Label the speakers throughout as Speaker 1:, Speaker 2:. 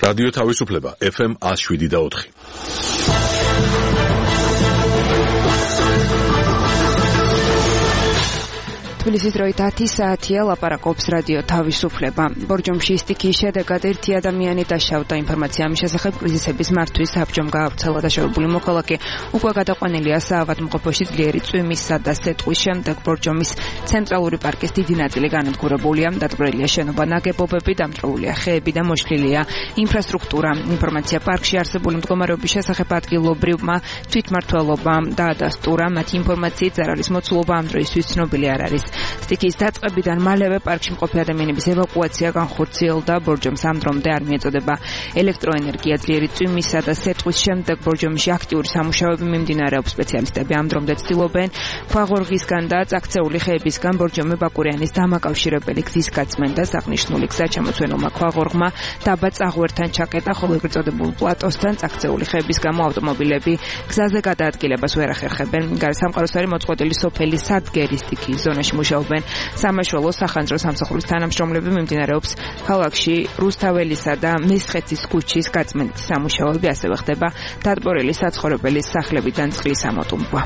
Speaker 1: რადიო თავისუფლება FM 107.4.
Speaker 2: თბილისის დროით 10 საათია, ლაპარაკობს რადიო თავისუფლება. ბორჯომში სტიქიის შედეგად ერთი ადამიანი დაშავდა. ინფორმაცია ამის შესახებ კრიზისების მართვის საბჭომ გაავრცელა. დაშავებული მოქალაქე უკვე გადაყვანილია საავადმყოფოში ძლიერი წვიმისა და სეტყვის შემდეგ. ბორჯომის ცენტრალური პარკის დიდი ნაწილი განადგურებულია. დაწვრილია შენობა, ნაგებობები, დამწვრილია ხეები და მოშლილია ინფრასტრუქტურა. ინფორმაცია პარკში არსებული მდგომარეობის შესახებ ადგილობრივმა თვითმმართველობამ დაადასტურა. მათი ინფორმაციით ზარალის მოცულობა ამ დროისთვის ცნობილი არ არის. სტიქიის დაწყებიდან მალევე პარკში მყოფი ადამიანების ევაკუაცია განხორციელდა. ბორჯომს ამ დრომდე არ მიეწოდება ელექტროენერგია. ძლიერი წვიმისა და სეტყვის შემდეგ ბორჯომში აქტიური სამუშაოები მიმდინარეობს. სპეციალისტები ამ დრომდე ცდილობენ ქვაღორღისგან და წაქცეული ხეებისგან ბორჯომი ბაკურიანის დამაკავშირებელი გზის გაწმენდას. აღნიშნული გზა ჩამოცვენილმა ქვაღორღმა დაბა წაღვერთან ჩაკეტა, ხოლო ეგრეთ წოდებულ პლატოსთან წაქცეული ხეების გამო ავტომობილები გზაზე გადაადგილებას ვერ ახერხებენ. გარესამყაროს არის მოწყვეტილი სოფელი სადგერი. სტიქიის ზონაში მუშაობენ სამაშველო სახანძრო სამსახურის თანამშრომლები. მიმდინარეობს ქალაქში რუსთაველისა და მესხეთის ქუჩის გაწმენდის სამუშაოები. ასევე ხდება დატბორილი საცხოვრებელი სახლებიდან წყლის ამოტუმბვა.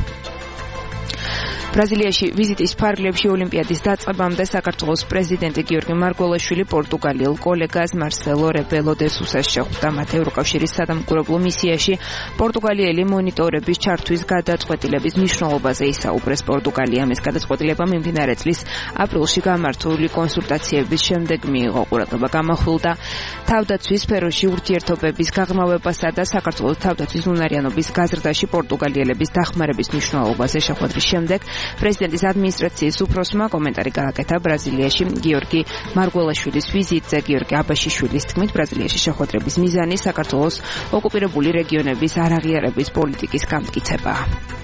Speaker 2: ბრაზილიაში ვიზიტის ფარგლებში ოლიმპიადის დაწყებამდე საქართველოს პრეზიდენტი გიორგი მარგველაშვილი პორტუგალიელ კოლეგას მარსელო რებელო დე სუსას შეხვდა. მათ ევროკავშირის სადამკვირვებლო მისიაში პორტუგალიელი მონიტორების ჩართვის გადაწყვეტილების მნიშვნელობაზე ისაუბრეს. პორტუგალიამ ეს გადაწყვეტილება მიმდინარე წლის აპრილში გამართული კონსულტაციების შემდეგ მიიღო. ყურადღება გამახვილდა თავდაცვის სფეროში ურთიერთობების გაღრმავებასა და საქართველოს თავდაცვის უნარიანობის გაზრდაში პორტუგალიელების დახმარების მნიშვნელობაზე. შეხვედრის შემდეგ პრეზიდენტის ადმინისტრაციის უფროსმა კომენტარი გააკეთა ბრაზილიაში გიორგი მარგველაშვილის ვიზიტზე. გიორგი აბაშიშვილის თქმით, ბრაზილიაში შეხვედრების მიზანი საქართველოს ოკუპირებული რეგიონების არაღიარების პოლიტიკის გამტკიცებაა.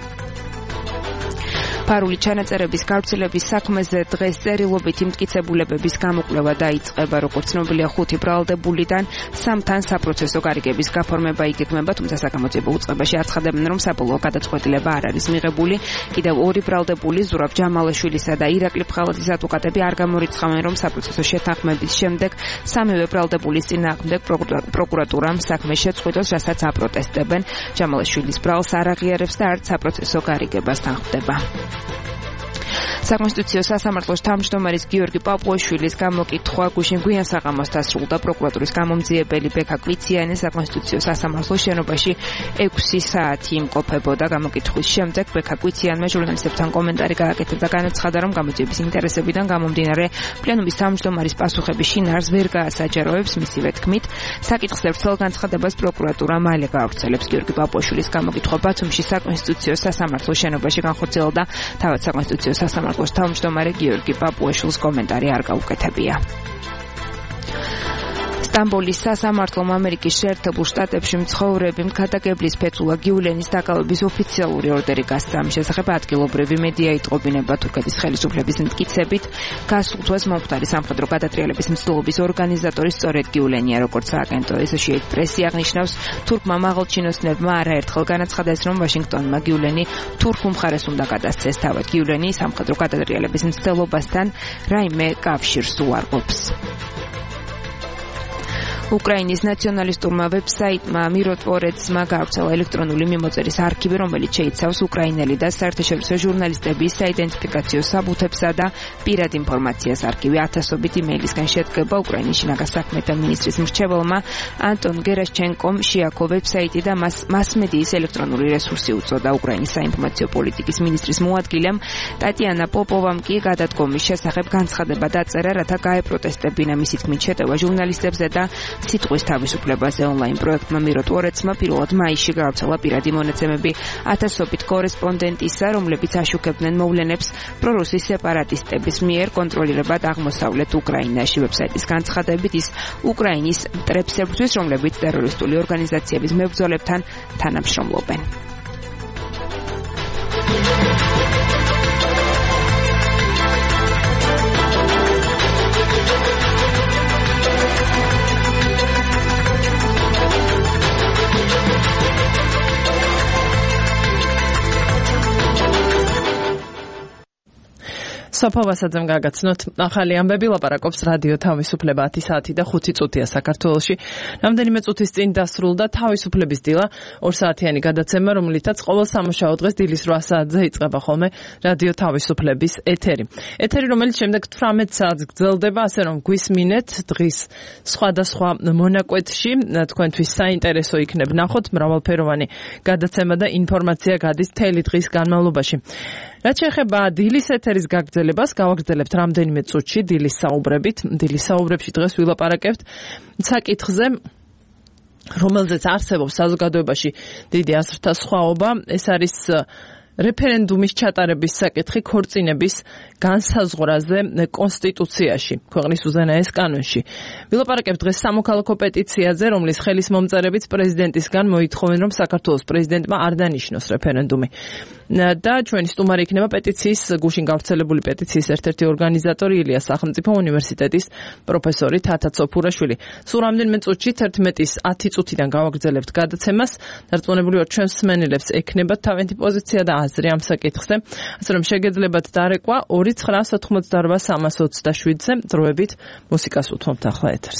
Speaker 2: ფარული ჩანაწერების გავრცელების საქმეზე დღეს წერილობითი მტკიცებულებების გამოკვლევა დაიწყება. როგორც ცნობილია, 5 ბრალდებულიდან 3-თან საპროცესო გარიგების გაფორმება იგეგმება, თუმცა საკამოწიებო უწყებაში აცხადებენ, რომ საბოლოო გადაწყვეტილება არ არის მიღებული. კიდევ 2 ბრალდებული, ზურაბ ჯამალაშვილისა და ირაკლი ფხალაძის ადვოკატები არ გამორიცხავენ, რომ საპროცესო შეთანხმების შემდეგ სამივე ბრალდებულის წინააღმდეგ პროკურატურამ საქმე შეწყვიტოს, რასაც აპროტესტებენ. ჯამალაშვილის ბრალს არ აღიარებს და არც საპროცესო გარიგებას თანხმდება. საკონსტიტუციო სასამართლოს თავმჯდომარის გიორგი პაპუაშვილის გამოკითხვა გუშინ გვიან საღამოს დასრულდა. პროკურატურის გამომძიებელი ბექა კვიციანი საკონსტიტუციო სასამართლოს შენობაში 6 საათი იმყოფებოდა. გამოკითხვის შემდეგ ბექა კვიციანმა ჟურნალისტებთან კომენტარი გააკეთა და განაცხადა, რომ გამოძიების ინტერესებიდან გამომდინარე პლენუმის თავმჯდომარის პასუხები შინაარს ვერ გაასაჯაროებს. მისივე თქმით, საკითხს ერთელ განცხადებას პროკურატურა მალე გაავრცელებს. გიორგი პაპუაშვილის გამოკითხვა ბათუმში საკონსტიტუციო სასამართლოს შენობაში განხორციელდა. თავად საკონსტიტუციო სასამართლოს თავმჯდომარე გიორგი პაპუაშვილის კომენტარი არ გაუკეთებია. სტამბოლის სასამართლომ ამერიკის შეერთებულ შტატებში მცხოვრები მქადაგებლის ფეცულა გიულენის დაკავების ოფიციალური ორდერი გასცა. ამ შესახებ ადგილობრივი მედია იტყობინება. თურქეთის ხელისუფლების მტკიცებით, გასულ თვეს მომხდარი სამხედრო გადატრიალების მცდელობის ორგანიზატორი სწორედ გიულენია. როგორც სააგენტო Associated Press აღნიშნავს, თურქმა მაღალჩინოსნებმა არაერთხელ განაცხადეს, რომ ვაშინგტონმა გიულენი თურქულ მხარეს უნდა გადასცეს. თავად გიულენი სამხედრო გადატრიალების მცდელობასთან რაიმე კავშირს უარყოფს. უკრაინის ნაციონალისტურმა ვებსაიტმა მიროტვორეცმა გაავრცელა ელექტრონული მიმოწერის არქივი, რომელიც შეიცავს უკრაინელი და საერთაშორისო ჟურნალისტების საიდენტიფიკაციო საბუთებსა და პირად ინფორმაციას. არქივი ათასობით იმეილისგან შედგება. უკრაინის შინაგან საქმეთა მინისტრის მრჩეველმა ანტონ გერაშჩენკომ შეაქო ვებსაიტი და მასმედიის ელექტრონული რესურსი უწოდა. უკრაინის საინფორმაციო პოლიტიკის მინისტრის მოადგილემ ტატიანა პოპოვამ კი გადადგომის შესახებ განცხადება დაწერა, რათა გაეპროტესტებინა. მისი თქმით, შეტევა ჟურნალისტებზე და სიტყვის თავისუფლებაზე ონლაინ პროექტმა მიროტვორეცმა პირველად მაისში გაავრცელა პირადი მონაცემები ათასობით კორესპონდენტისა, რომლებიც აშუქებდნენ მოვლენებს პრორუსის სეპარატისტების მიერ კონტროლირებად აღმოსავლეთ უკრაინაში. ვებსაიტის განცხადებით, ის უკრაინის მტრებს ებრძვის, რომლებიც ტერორისტული ორგანიზაციების მებრძოლებთან თანამშრომლობენ.
Speaker 3: სოფავასაძემ გაგაცნოთ ახალი ამბები ლაპარაკობს რადიო თავისუფლება 10 საათი და 5 წუთია საქართველოში. რამდენიმე წუთის წინ დასრულდა თავისუფლების დილა 2 საათიანი გადაცემა, რომლითაც ყოველ სამუშაო დღეს დილის 8 საათზე იწყება ხოლმე რადიო თავისუფლების ეთერი. ეთერი, რომელიც შემდეგ 18 საათს გრძელდება, ასე რომ გვისმინეთ დღის სხვადასხვა მონაკვეთში, თქვენთვის საინტერესო იქნება ნახოთ მრავალფეროვანი გადაცემა და ინფორმაცია გადის მთელი დღის განმავლობაში. რაც შეეხება დილის ეთერის გაგრძელებას, გავაგრძელებთ რამდენიმე წუთში დილის საუბრებით. დილის საუბრებში დღეს ვილაპარაკებთ საკითხზე, რომელზეც არსებობს საზოგადოებაში დიდი აზრთა სხვაობა. ეს არის რეფერენდუმის ჩატარების საკითხი ქორწინების განსაზღვრაზე კონსტიტუციაში, ქვეყნის უზენაეს კანონში. ვილაპარაკებთ დღეს სამოქალაქო პეტიციაზე, რომლის ხელის მომწერებით პრეზიდენტისგან მოითხოვენ, რომ საქართველოს პრეზიდენტმა არ დანიშნოს რეფერენდუმი. და ჩვენი სტუმარი იქნება პეტიციის გუშინ გავრცელებული პეტიციის ერთ-ერთი ორგანიზატორი ილიას სახელმწიფო უნივერსიტეტის პროფესორი თათა ცოფურაშვილი. სულ რამდენიმე წუთში 11-ის 10 წუთიდან გავაგრძელებთ გადაცემას. დარწმუნებული ვარ, ჩვენს მსმენელებს ექნებათ თავიანთი პოზიცია და აზრი ამ საკითხზე. ასე რომ შეგეძლებათ დარეკვა 2988-327-ზე. დროებით მუსიკას უთმობთ ახლა ეთერს.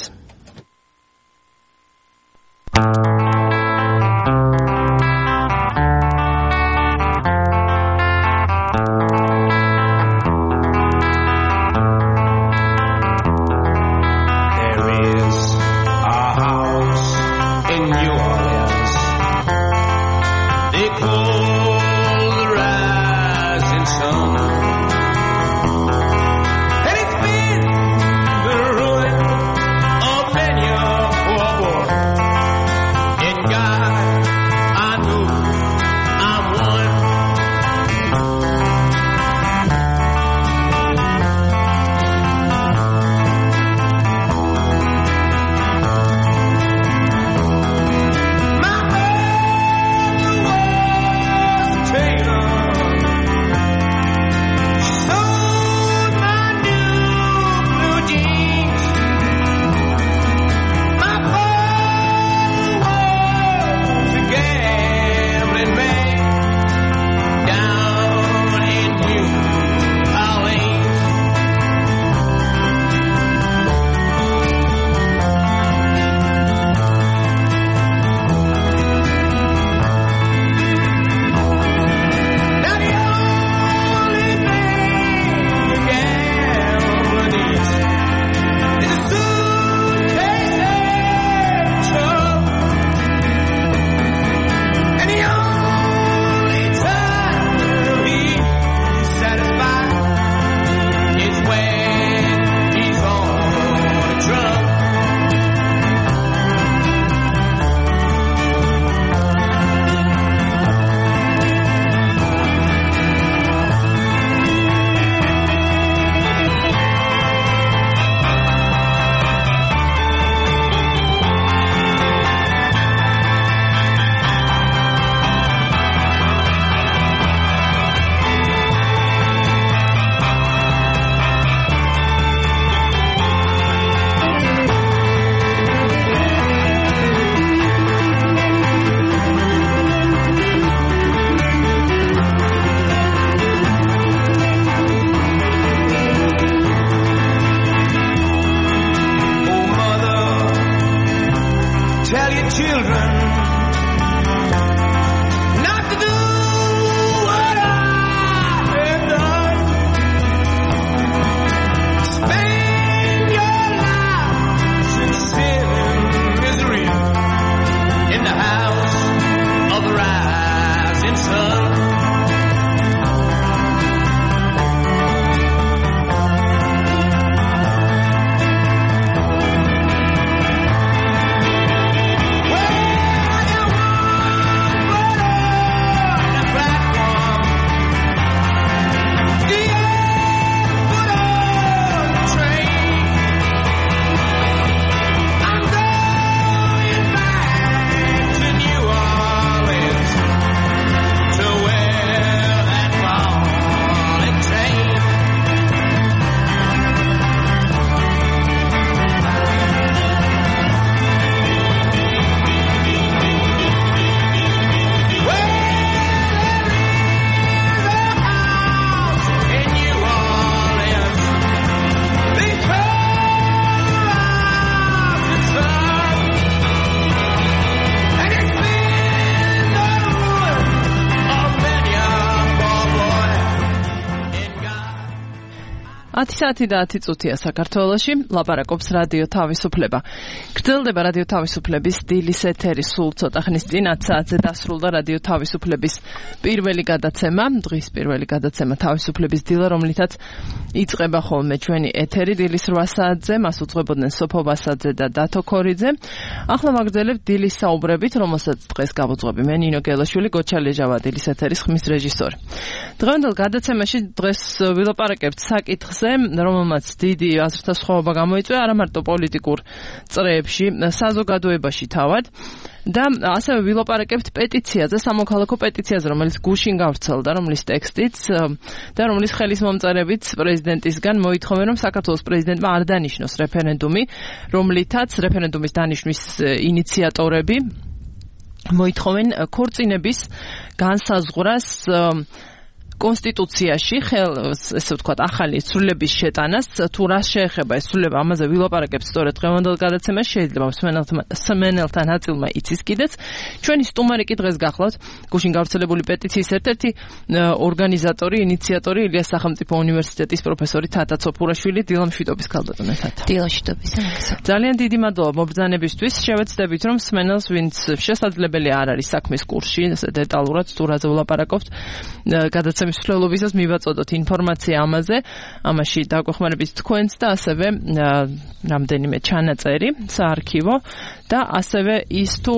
Speaker 3: 10 საათი და 10 წუთია საქართველოში, ლაპარაკობს რადიო თავისუფლება. გრძელდება რადიო თავისუფლების დილის ეთერი, სულ ცოტა ხნის წინ 10 საათზე დასრულდა რადიო თავისუფლების პირველი გადაცემა, დღის პირველი გადაცემა თავისუფლების დილა, რომლითაც იწყება ხოლმე ჩვენი ეთერი დილის 8 საათზე, მას უძღვებოდნენ სოფო ბასაძე და დათო ქორიძე. ახლა ვაგრძელებთ დილის საუბრებით, რომელსაც დღეს გავუძღვები მე ნინო გელაშვილი, გოჩა ლეჟავა დილის ეთერის ხმის რეჟისორი. დღევანდელ გადაცემაში დღეს ვილაპარაკებთ საკითხზე, რომელმაც დიდი აზრთა სხვაობა გამოიწვია არა მარტო პოლიტიკურ წრეებში, საზოგადოებაში თავად და ასევე ვილაპარაკებთ პეტიციაზე, სამოქალაქო პეტიციაზე, რომელიც გუშინ გავრცელდა, რომლის ტექსტიც და რომლის ხელისმომწერებით პრეზიდენტისგან მოითხოვენ, რომ საქართველოს პრეზიდენტმა არ დანიშნოს რეფერენდუმი, რომლითაც რეფერენდუმის დანიშნვის ინიციატორები მოითხოვენ ქორწინების განსაზღვრას კონსტიტუციაში, ესე ვთქვათ, ახალი ცვლილების შეტანას, თუ რას შეეხება ეს ცვლილება, ამაზე ვილაპარაკებთ სწორედ დღევანდელ გადაცემაში, შეიძლება მსმენელთა ნაწილმა იცის კიდეც. ჩვენი სტუმარი კი დღეს გახლავთ გუშინ გავრცელებული პეტიციის ერთ-ერთი ორგანიზატორი, ინიციატორი, ილიას სახელმწიფო უნივერსიტეტის პროფესორი თათა ცოფურაშვილი. დილა მშვიდობის ქალბატონო თათა.
Speaker 4: დილა მშვიდობის.
Speaker 3: ძალიან დიდი მადლობა მობრძანებისთვის. შევეცდებით, რომ მსმენელს, ვინც შესაძლებელი არ არის საქმის კურსში, დეტალურად თუ რაზე ვილაპარაკობთ, გადაცემის მსვლელობისას მივაწოდოთ ინფორმაცია ამაზე, ამაში დაგვეხმარებით თქვენც და ასევე რამდენიმე ჩანაწერი, საარქივო და ასევე ის თუ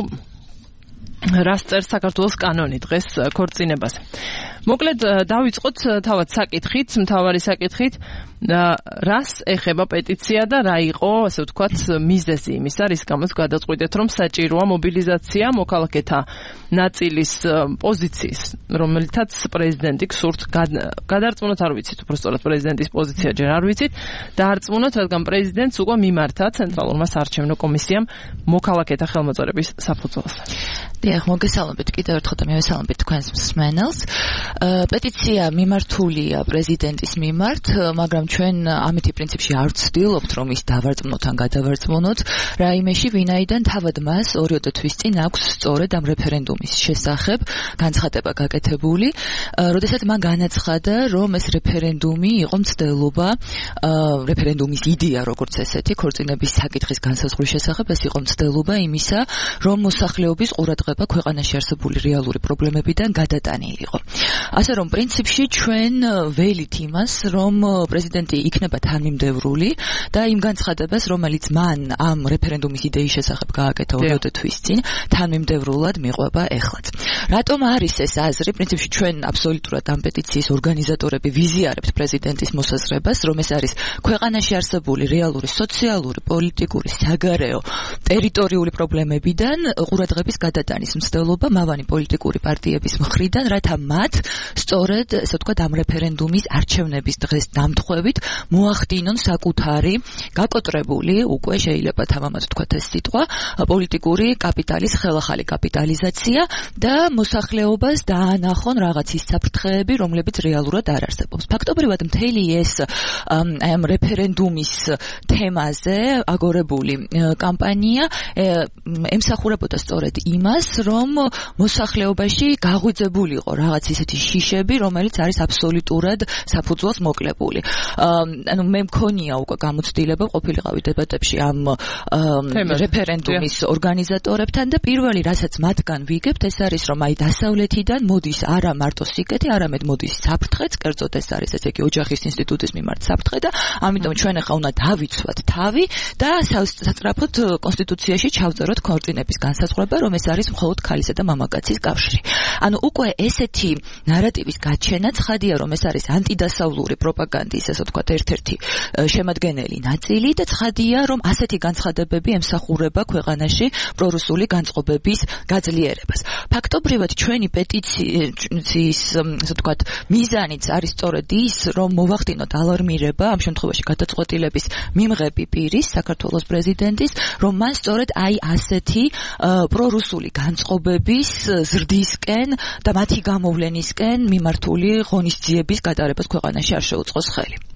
Speaker 3: რას წერს საქართველოს კანონი დღეს ქორწინებაზე. მოკლედ დავიწყოთ თავად საკითხით, მთავარი საკითხით, რას ეხება პეტიცია და რა იყო, ასე ვთქვათ, მიზეზი იმისა, რის გამოც გადაწყვიტეთ, რომ საჭიროა მობილიზაცია მოქალაქეთა ნაწილის პოზიციის, რომელთაც პრეზიდენტი გსურთ გადარწმუნოთ, არ ვიცით, უბრალოდ პრეზიდენტის პოზიცია ჯერ არ ვიცით, დაარწმუნოთ, რადგან პრეზიდენტს უკვე მიმართა ცენტრალურმა საარჩევნო კომისიამ მოქალაქეთა ხელმოწერების საფუძველზე.
Speaker 4: დიახ, მოგესალმებით კიდევ ერთხელ და მივესალმებით თქვენს მსმენელს. პეტიცია მიმართულია პრეზიდენტის მიმართ, მაგრამ ჩვენ ამითი პრინციპში არ ვცდილობთ, რომ ის დავარწმუნოთ ან გადავარწმუნოთ რაიმეში, ვინაიდან თავად მას 2 თვის წინ აქვს სწორედ ამ რეფერენდუმის შესახებ განცხადება გაკეთებული, როდესაც მან განაცხადა, რომ ეს რეფერენდუმი იყო მცდელობა, რეფერენდუმის იდეა, როგორც ესეთი, ქორწინების საკითხის განსაზღვრის შესახებ, ეს იყო მცდელობა იმისა, რომ მოსახლეობის ყურადღება ქვეყანაში არსებული რეალური პრობლემებიდან გადატანილიყო. ასე რომ პრინციპში ჩვენ ველით იმას, რომ პრეზიდენტი იქნება თანმიმდევრული და იმ განცხადებას, რომელიც მან ამ რეფერენდუმის იდეის შესახებ გააკეთა 2 თვის წინ, თანმიმდევრულად მიყვება ეხლაც. რატომ არის ეს აზრი? პრინციპში ჩვენ აბსოლუტურად ამ პეტიციის ორგანიზატორები ვიზიარებთ პრეზიდენტის მოსაზრებას, რომ ეს არის ქვეყანაში არსებული რეალური სოციალური, პოლიტიკური, საგარეო, ტერიტორიული პრობლემებიდან ყურადღების გადატანის მცდელობა მავანი პოლიტიკური პარტიების მხრიდან, რათა მათ სწორედ, ესე ვთქვათ, ამ რეფერენდუმის არჩევნების დღეს დამთხვევით მოახდინონ საკუთარი გაკოტრებული, უკვე შეიძლება თამამად ვთქვათ ეს სიტყვა, პოლიტიკური კაპიტალის ხელახალი კაპიტალიზაცია და მოსახლეობას დაანახონ რაღაც ის საფრთხეები, რომლებიც რეალურად არ არსებობს. ფაქტობრივად მთელი ეს ამ რეფერენდუმის თემაზე აგორებული კამპანია ემსახურებოდა სწორედ იმას, რომ მოსახლეობაში გაღვიძებული იყო რაღაც ისეთი შიშები, რომელიც არის აბსოლუტურად საფუძველს მოკლებული. ანუ მე მქონია უკვე გამოცდილება, ყოფილიყავი დებატებში ამ რეფერენდუმის ორგანიზატორებთან და პირველი, რასაც მათგან ვიგებთ, ეს არის, რომ აი დასავლეთიდან მოდის არა მარტო სიკეთე, არამედ მოდის საფრთხეც, კერძოდ ეს არის ესე იგი ოჯახის ინსტიტუტის მიმართ საფრთხე და ამიტომ ჩვენ ახლა უნდა დავიცვათ თავი და სასწრაფოდ კონსტიტუციაში ჩავწეროთ ქორწინების განსაზღვრება, რომ ეს არის მხოლოდ ქალისა და მამაკაცის კავშირი. ანუ უკვე ესეთი ნარატივის გაჩენა ცხადია, რომ ეს არის ანტიდასავლური პროპაგანდის, ასე ვთქვათ, ერთ-ერთი შემადგენელი ნაწილი და ცხადია, რომ ასეთი განცხადებები ემსახურება ქვეყანაში პრორუსული განწყობების გაძლიერებას. ფაქტობრივად ჩვენი პეტიციის, ასე ვთქვათ, მიზანიც არის სწორედ ის, რომ მოვახდინოთ ალარმირება, ამ შემთხვევაში გადაწყვეტილების მიმღები პირის, საქართველოს პრეზიდენტის, რომ მან სწორედ აი ასეთი პრორუსული განწყობების ზრდისკენ და მათი გამოვლენისკენ მიმართული ღონისძიების გატარებას ქვეყანაში არ შეუწყოს ხელი.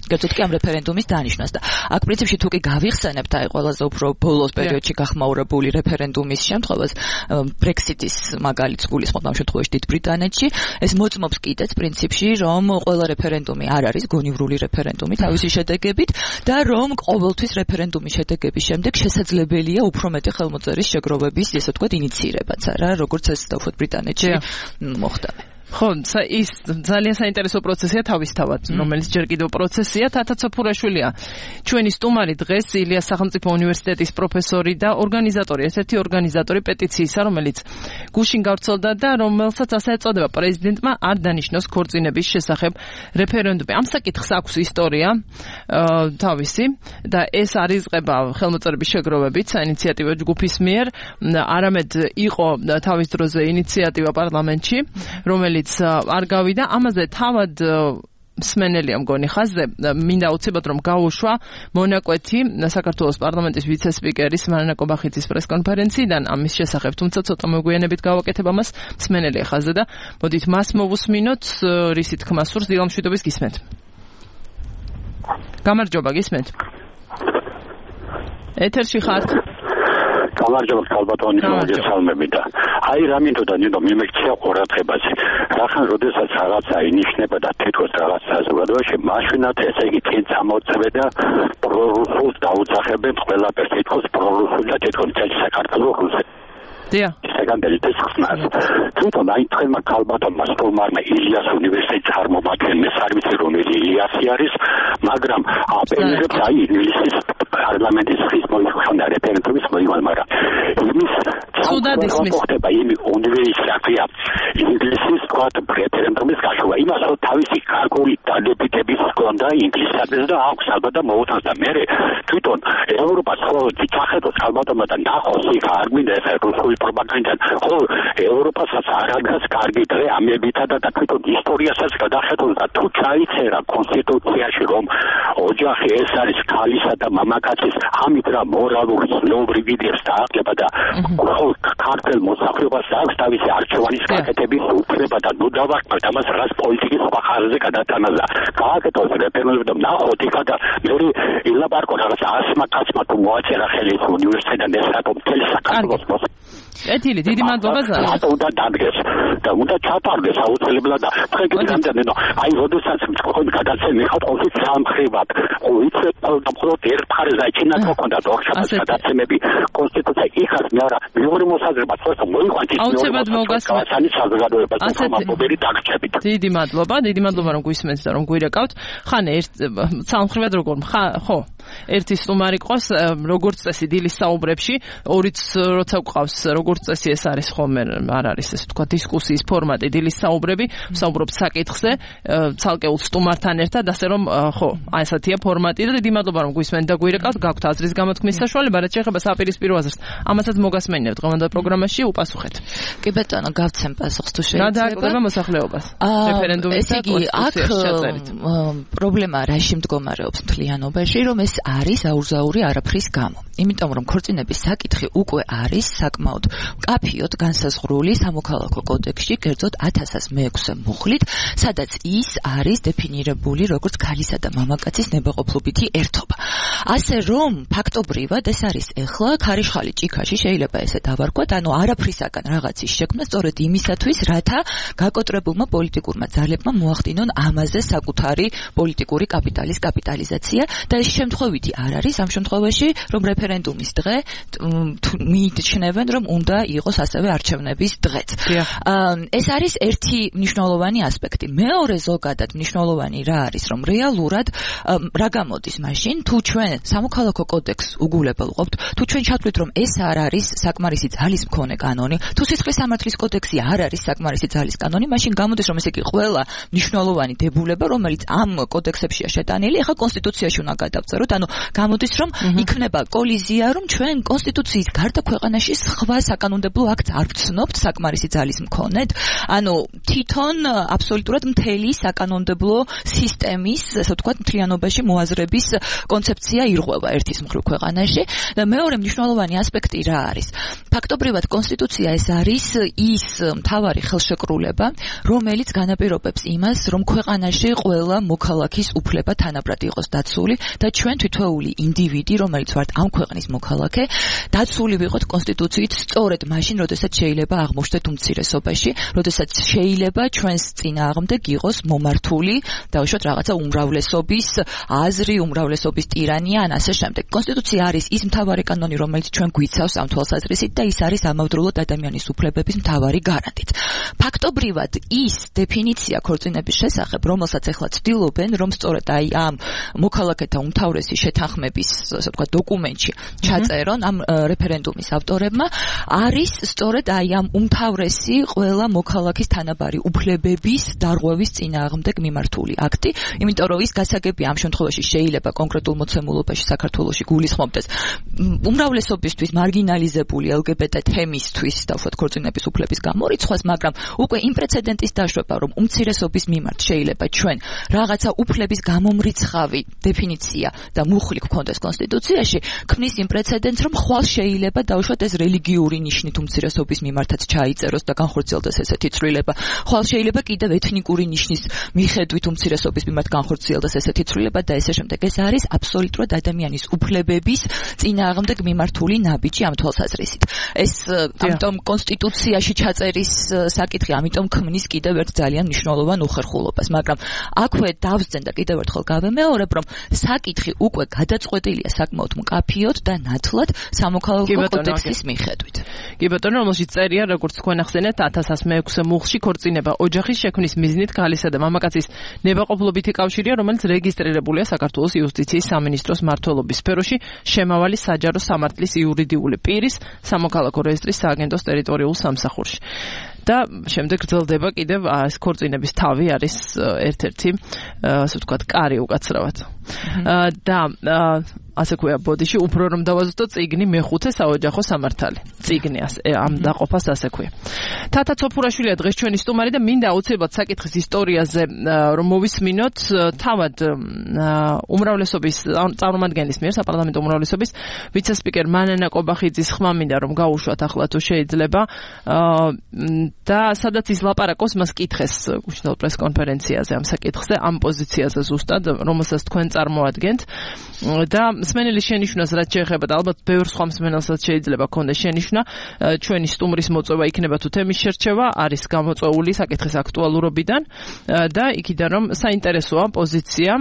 Speaker 4: კერძოდ კი ამ რეფერენდუმის დანიშნვას და აქ პრინციპში თუ კი გავიხსენებთ აი ყველაზე უფრო ბოლოს პერიოდში გახმაურებული რეფერენდუმის შემთხვევას Brexit-ის მაგალითს გულისხმობ ამ შემთხვევაში დიდ ბრიტანეთში ეს მოწმობს კიდეც პრინციპში რომ ყველა რეფერენდუმი არ არის გონივრული რეფერენდუმი თავისი შედეგებით და რომ ყოველთვის რეფერენდუმის შედეგების შემდეგ შესაძლებელია უფრო მეტი ხელმოწერის შეგროვების ესე ვთქვათ ინიციირებაც არა როგორც ეს დავუშვათ ბრიტანეთში მოხდა
Speaker 3: ხო, ის ძალიან საინტერესო პროცესია თავისთავად, რომელიც ჯერ კიდევ პროცესია. თათა ცოფურაშვილია ჩვენი სტუმარი დღეს ილიას სახელმწიფო უნივერსიტეტის პროფესორი და ორგანიზატორი, ერთ-ერთი ორგანიზატორი პეტიციისა, რომელიც გუშინ გავრცელდა და რომელსაც ასე ეწოდება პრეზიდენტმა არ დანიშნოს ქორწინების შესახებ რეფერენდუმი. ამ საკითხს აქვს ისტორია თავისი და ეს არიზღება ხელმოწერების შეგროვებით საინიციატივო ჯგუფის მიერ, არამედ იყო თავის დროზე ინიციატივა პარლამენტში, რომელიც არ გავიდა ამაზე თავად მსმენელია მგონი ხაზზე მინდა უცებად რომ გაუშვა მონაკვეთი საქართველოს პარლამენტის ვიცე-სპიკერის მარინა კობახიძის პრესკონფერენციიდან ამის შესახებ თუმცა ცოტა მოგვიანებით გავაკეთებ ამას მსმენელია ხაზზე და მოდით მას მოვუსმინოთ რისი თქმა სურს დილამშვიდობის გისმენთ გამარჯობა გისმენთ ეთერში ხართ
Speaker 5: გამარჯობა ქალბატონი მოგესალმები და აი რა მინდოდა ნინო მიმექცია ყურადღებაზე რახან როდესაც რაღაცა ინიშნება და თითქოს რაღაც საზოგადოებაში მაშინად ესე იგი წინ წამოწევენ და პრორუსულს დაუძახებენ ყველაფერს თითქოს პრორუსული და თითქოს წელი საქართველოს
Speaker 3: დია
Speaker 5: საგანდელი დისკუსნას თვითონ აი თქვენმა ქალბატონმა სტუმარმა ილიას უნივერსიტეტის წარმომადგენელს არ ვიცი რომელი ილიასი არის მაგრამ აპელირებს აი ინგლისის პარლამენტის ხის მოიხსნა რეფერენდუმის მოიხსნა მაგრამ იმის
Speaker 3: სუდად ისმის
Speaker 5: ხდება იმ უნივერსიტეტია ინგლისის კვარტ რეფერენდუმის გაშუა იმას რომ თავისი კარგული დადებითების ჰქონდა ინგლისსაც და აქვს ალბათ და მოუთანს და მე თვითონ ევროპას ხო წახეთოს ქალბატონმა და ნახოს იქ არ მინდა ეს რუსული პროპაგანდა ხო ევროპასაც არ არის კარგი დღე ამებითა და თვითონ ისტორიასაც გადახედოს და თუ ჩაიწერა კონსტიტუციაში რომ ოჯახი ეს არის ქალისა და მამაკაცის ამით რა მორალური ცნობრივი დებს დაახება და ხო ქართულ მოსახლეობას აქვს თავისი არჩევანის გაკეთების უფლება და ნუ დავარქმევთ ამას რაღაც პოლიტიკის ხაზზე გადატანაზა გააკეთოს რეფერენდუმი და ნახოთ იქა და მე ილაპარაკო რაღაც 100 კაცმა თუ მოაწერა ხელი ეს უნივერსიტეტიდან ეს რატომ მთელი საქართველოს
Speaker 3: ეთილი დიდი მადლობა ზარა
Speaker 5: უნდა დადგეს და უნდა ჩატარდეს აუცილებლად და თქვენ გამდენო აი როდესაც თქვენ გადაცემი ხოთ ყოველ სამხრივად ხო იცით და მხოლოდ ერთ მხარეს აიჩინა თქონდა ორშაბათს გადაცემები კონსტიტუცია იქაც მე არა მეორე მოსაზრებას ხო მოიყვანთ ის
Speaker 3: აუცილებლად მოგასმენთ
Speaker 5: კაცანის საზოგადოებას თამამობერი დაგჭებით
Speaker 3: დიდი მადლობა რომ გვისმენთ და რომ გვირეკავთ ხან ერთ სამხრივად როგორ ხო ერთი სტუმარი ყავს როგორც წესი დილის საუბრებში ორიც როცა გვყავს როგორც წესი ეს არის ხოლმე არ არის ეს თქვა დისკუსიის ფორმატი დილის საუბრები ვსაუბრობთ საკითხზე ცალკეულ სტუმართან ერთად ასე რომ ხო აი ესეთია ფორმატი და დიდი მადლობა რომ გვისმენთ და გვირეკავთ გაქვთ აზრის გამოთქმის საშუალება რაც შეეხება საპირისპირო აზრს ამასაც მოგასმენინებთ დღევანდელ პროგრამაში უპასუხეთ
Speaker 4: კი ბატონო გავცემ პასუხს თუ შეიძლება
Speaker 3: გადააკეთება მოსახლეობას რეფერენდუმის და კონსტიტუციის ჩაწერით
Speaker 4: პრობლემა რაში მდგომარეობს მთლიანობაში რომ ეს არის აურზაური არაფრის გამო იმიტომ რომ ქორწინების საკითხი უკვე არის საკმაოდ კაფიოდ განსაზღვრული სამოქალაქო კოდექსში კერძოდ 1006 მუხლით სადაც ის არის დეფინირებული როგორც ქალისა და მამაკაცის ნებაყოფლობითი ერთობა ასე რომ ფაქტობრივად ეს არის ეხლა ქარიშხალი ჭიქაში შეიძლება ესე დავარქვათ ანუ არაფრისაგან რაღაცის შექმნა სწორედ იმისათვის რათა გაკოტრებულმა პოლიტიკურმა ძალებმა მოახდინონ ამაზე საკუთარი პოლიტიკური კაპიტალის კაპიტალიზაცია და ეს შემთხვევითი არ არის ამ შემთხვევაში რომ რეფერენდუმის დღე მიიჩნევენ რომ უნდა იყოს ასევე არჩევნების დღეც. ეს არის ერთი მნიშვნელოვანი ასპექტი. მეორე ზოგადად მნიშვნელოვანი რა არის რომ რეალურად რა გამოდის მაშინ თუ ჩვენ სამოქალაქო კოდექსს უგულებელ ყოფთ თუ ჩვენ ჩათვლით რომ ეს არ არის საკმარისი ძალის მქონე კანონი თუ სისხლის სამართლის კოდექსი არ არის საკმარისი ძალის კანონი მაშინ გამოდის რომ ესე იგი ყველა მნიშვნელოვანი დებულება რომელიც ამ კოდექსებშია შეტანილი ახლა კონსტიტუციაში უნდა გადავწეროთ ანუ გამოდის რომ იქნება კოლიზია რომ ჩვენ კონსტიტუციის გარდა ქვეყანაში სხვა საკანონმდებლო აქტს არ ვცნობთ საკმარისი ძალის მქონედ ანუ თვითონ აბსოლუტურად მთელი საკანონმდებლო სისტემის ასე ვთქვათ მთლიანობაში მოაზრების კონცეფცია ირღვევა ერთის მხრივ ქვეყანაში და მეორე მნიშვნელოვანი ასპექტი რა არის ფაქტობრივად კონსტიტუცია ეს არის ის მთავარი ხელშეკრულება რომელიც განაპირობებს იმას რომ ქვეყანაში ყველა მოქალაქის უფლება თანაბრად იყოს დაცული და ჩვენ თითოეული ინდივიდი რომელიც ვართ ამ ქვეყნის მოქალაქე დაცული ვიყოთ კონსტიტუციით სწორედ მაშინ როდესაც შეიძლება აღმოჩნდეთ უმცირესობაში როდესაც შეიძლება ჩვენს წინააღმდეგ იყოს მომართული დაუშვათ რაღაცა უმრავლესობის აზრი უმრავლესობის ტირანია ან ასე შემდეგ კონსტიტუცია არის ის მთავარი კანონი რომელიც ჩვენ გვიცავს ამ თვალსაზრისით და ის არის ამავდროულად ადამიანის უფლებების მთავარი გარანტიც ფაქტობრივად ის დეფინიცია ქორწინების შესახებ რომელსაც ახლა ცდილობენ რომ სწორედ აი ამ მოქალაქეთა უმთავრესი შეთანხმების ასე ვთქვათ დოკუმენტში ჩაწერონ ამ რეფერენდუმის ავტორებმა არის სწორედ აი ამ უმთავრესი ყველა მოქალაქის თანაბარი უფლებების დარღვევის წინააღმდეგ მიმართული აქტი იმიტომ რომ ის გასაგებია ამ შემთხვევაში შეიძლება კონკრეტულ მოცემულობაში საქართველოში გულისხმობდეს უმრავლესობისთვის მარგინალიზებული LGBT თემისთვის და ვთქვათ ქორწინების უფლების გამორიცხვას მაგრამ უკვე იმ პრეცედენტის დაშვება რომ უმცირესობის მიმართ შეიძლება ჩვენ რაღაცა უფლების გამომრიცხავი დეფინიცია და მუხლი გქონდეს კონსტიტუციაში ქმნის იმ პრეცედენტს რომ ხვალ შეიძლება დაუშვათ ეს რელიგიური ნიშნით უმცირესობის მიმართაც ჩაიწეროს და განხორციელდეს ესეთი ცვლილება ხვალ შეიძლება კიდევ ეთნიკური ნიშნის მიხედვით უმცირესობის მიმართ განხორციელდეს ესეთი ცვლილება და ესე შემდეგ ეს არის აბსოლუტურად ადამიანის უფლებების წინააღმდეგ მიმართული ნაბიჯი ამ თვალსაზრისით ეს ამიტომ კონსტიტუციაში ჩაწერის საკითხი ამიტომ ქმნის კიდევ ერთ ძალიან მნიშვნელოვან უხერხულობას მაგრამ აქვე დავსძენ და კიდევ ერთხელ გავემეორებ რომ საკითხი უკვე გადაწყვეტილია საკმაოდ მკაფიოდ და ნათლად სამოქალაქო კოდექსის მიხედვით
Speaker 3: კი ბატონო რომელშიც წერია როგორც თქვენ ახსენეთ 1106 მუხლში ქორწინება ოჯახის შექმნის მიზნით ქალისა და მამაკაცის ნებაყოფლობითი კავშირია რომელიც რეგისტრირებულია საქართველოს იუსტიციის სამინისტროს მმართველობის სფეროში შემავალი საჯარო სამართლის იურიდიული პირის სამოქალაქო რეესტრის სააგენტოს ტერიტორიულ სამსახურში და შემდეგ გრძელდება კიდევ ეს ქორწინების თავი არის ერთ-ერთი ასე ვთქვათ კარი უკაცრავად და ასე ქვია ბოდიში უფრო რომ დავაზუსტოთ წიგნი მეხუთე საოჯახო სამართალი წიგნი ამ დაყოფას ასე ქვია თათა ცოფურაშვილია დღეს ჩვენი სტუმარი და მინდა აუცილებლად საკითხის ისტორიაზე რომ მოვისმინოთ თავად უმრავლესობის წარმომადგენლის მიერ საპარლამენტო უმრავლესობის ვიცე-სპიკერ მანანა კობახიძის ხმა მინდა რომ გაუშვათ ახლა თუ შეიძლება და სადაც ის ლაპარაკობს მას კითხეს გუშინდელ პრესკონფერენციაზე ამ საკითხზე ამ პოზიციაზე ზუსტად რომელსაც თქვენ წარმოადგენთ და მსმენელის შენიშვნას რაც შეეხება და ალბათ ბევრ სხვა მსმენელსაც შეიძლება ქონდეს შენიშვნა ჩვენი სტუმრის მოწვევა იქნება თუ თემის შერჩევა არის გამოწვეული საკითხის აქტუალურობიდან და იქიდან რომ საინტერესოა პოზიცია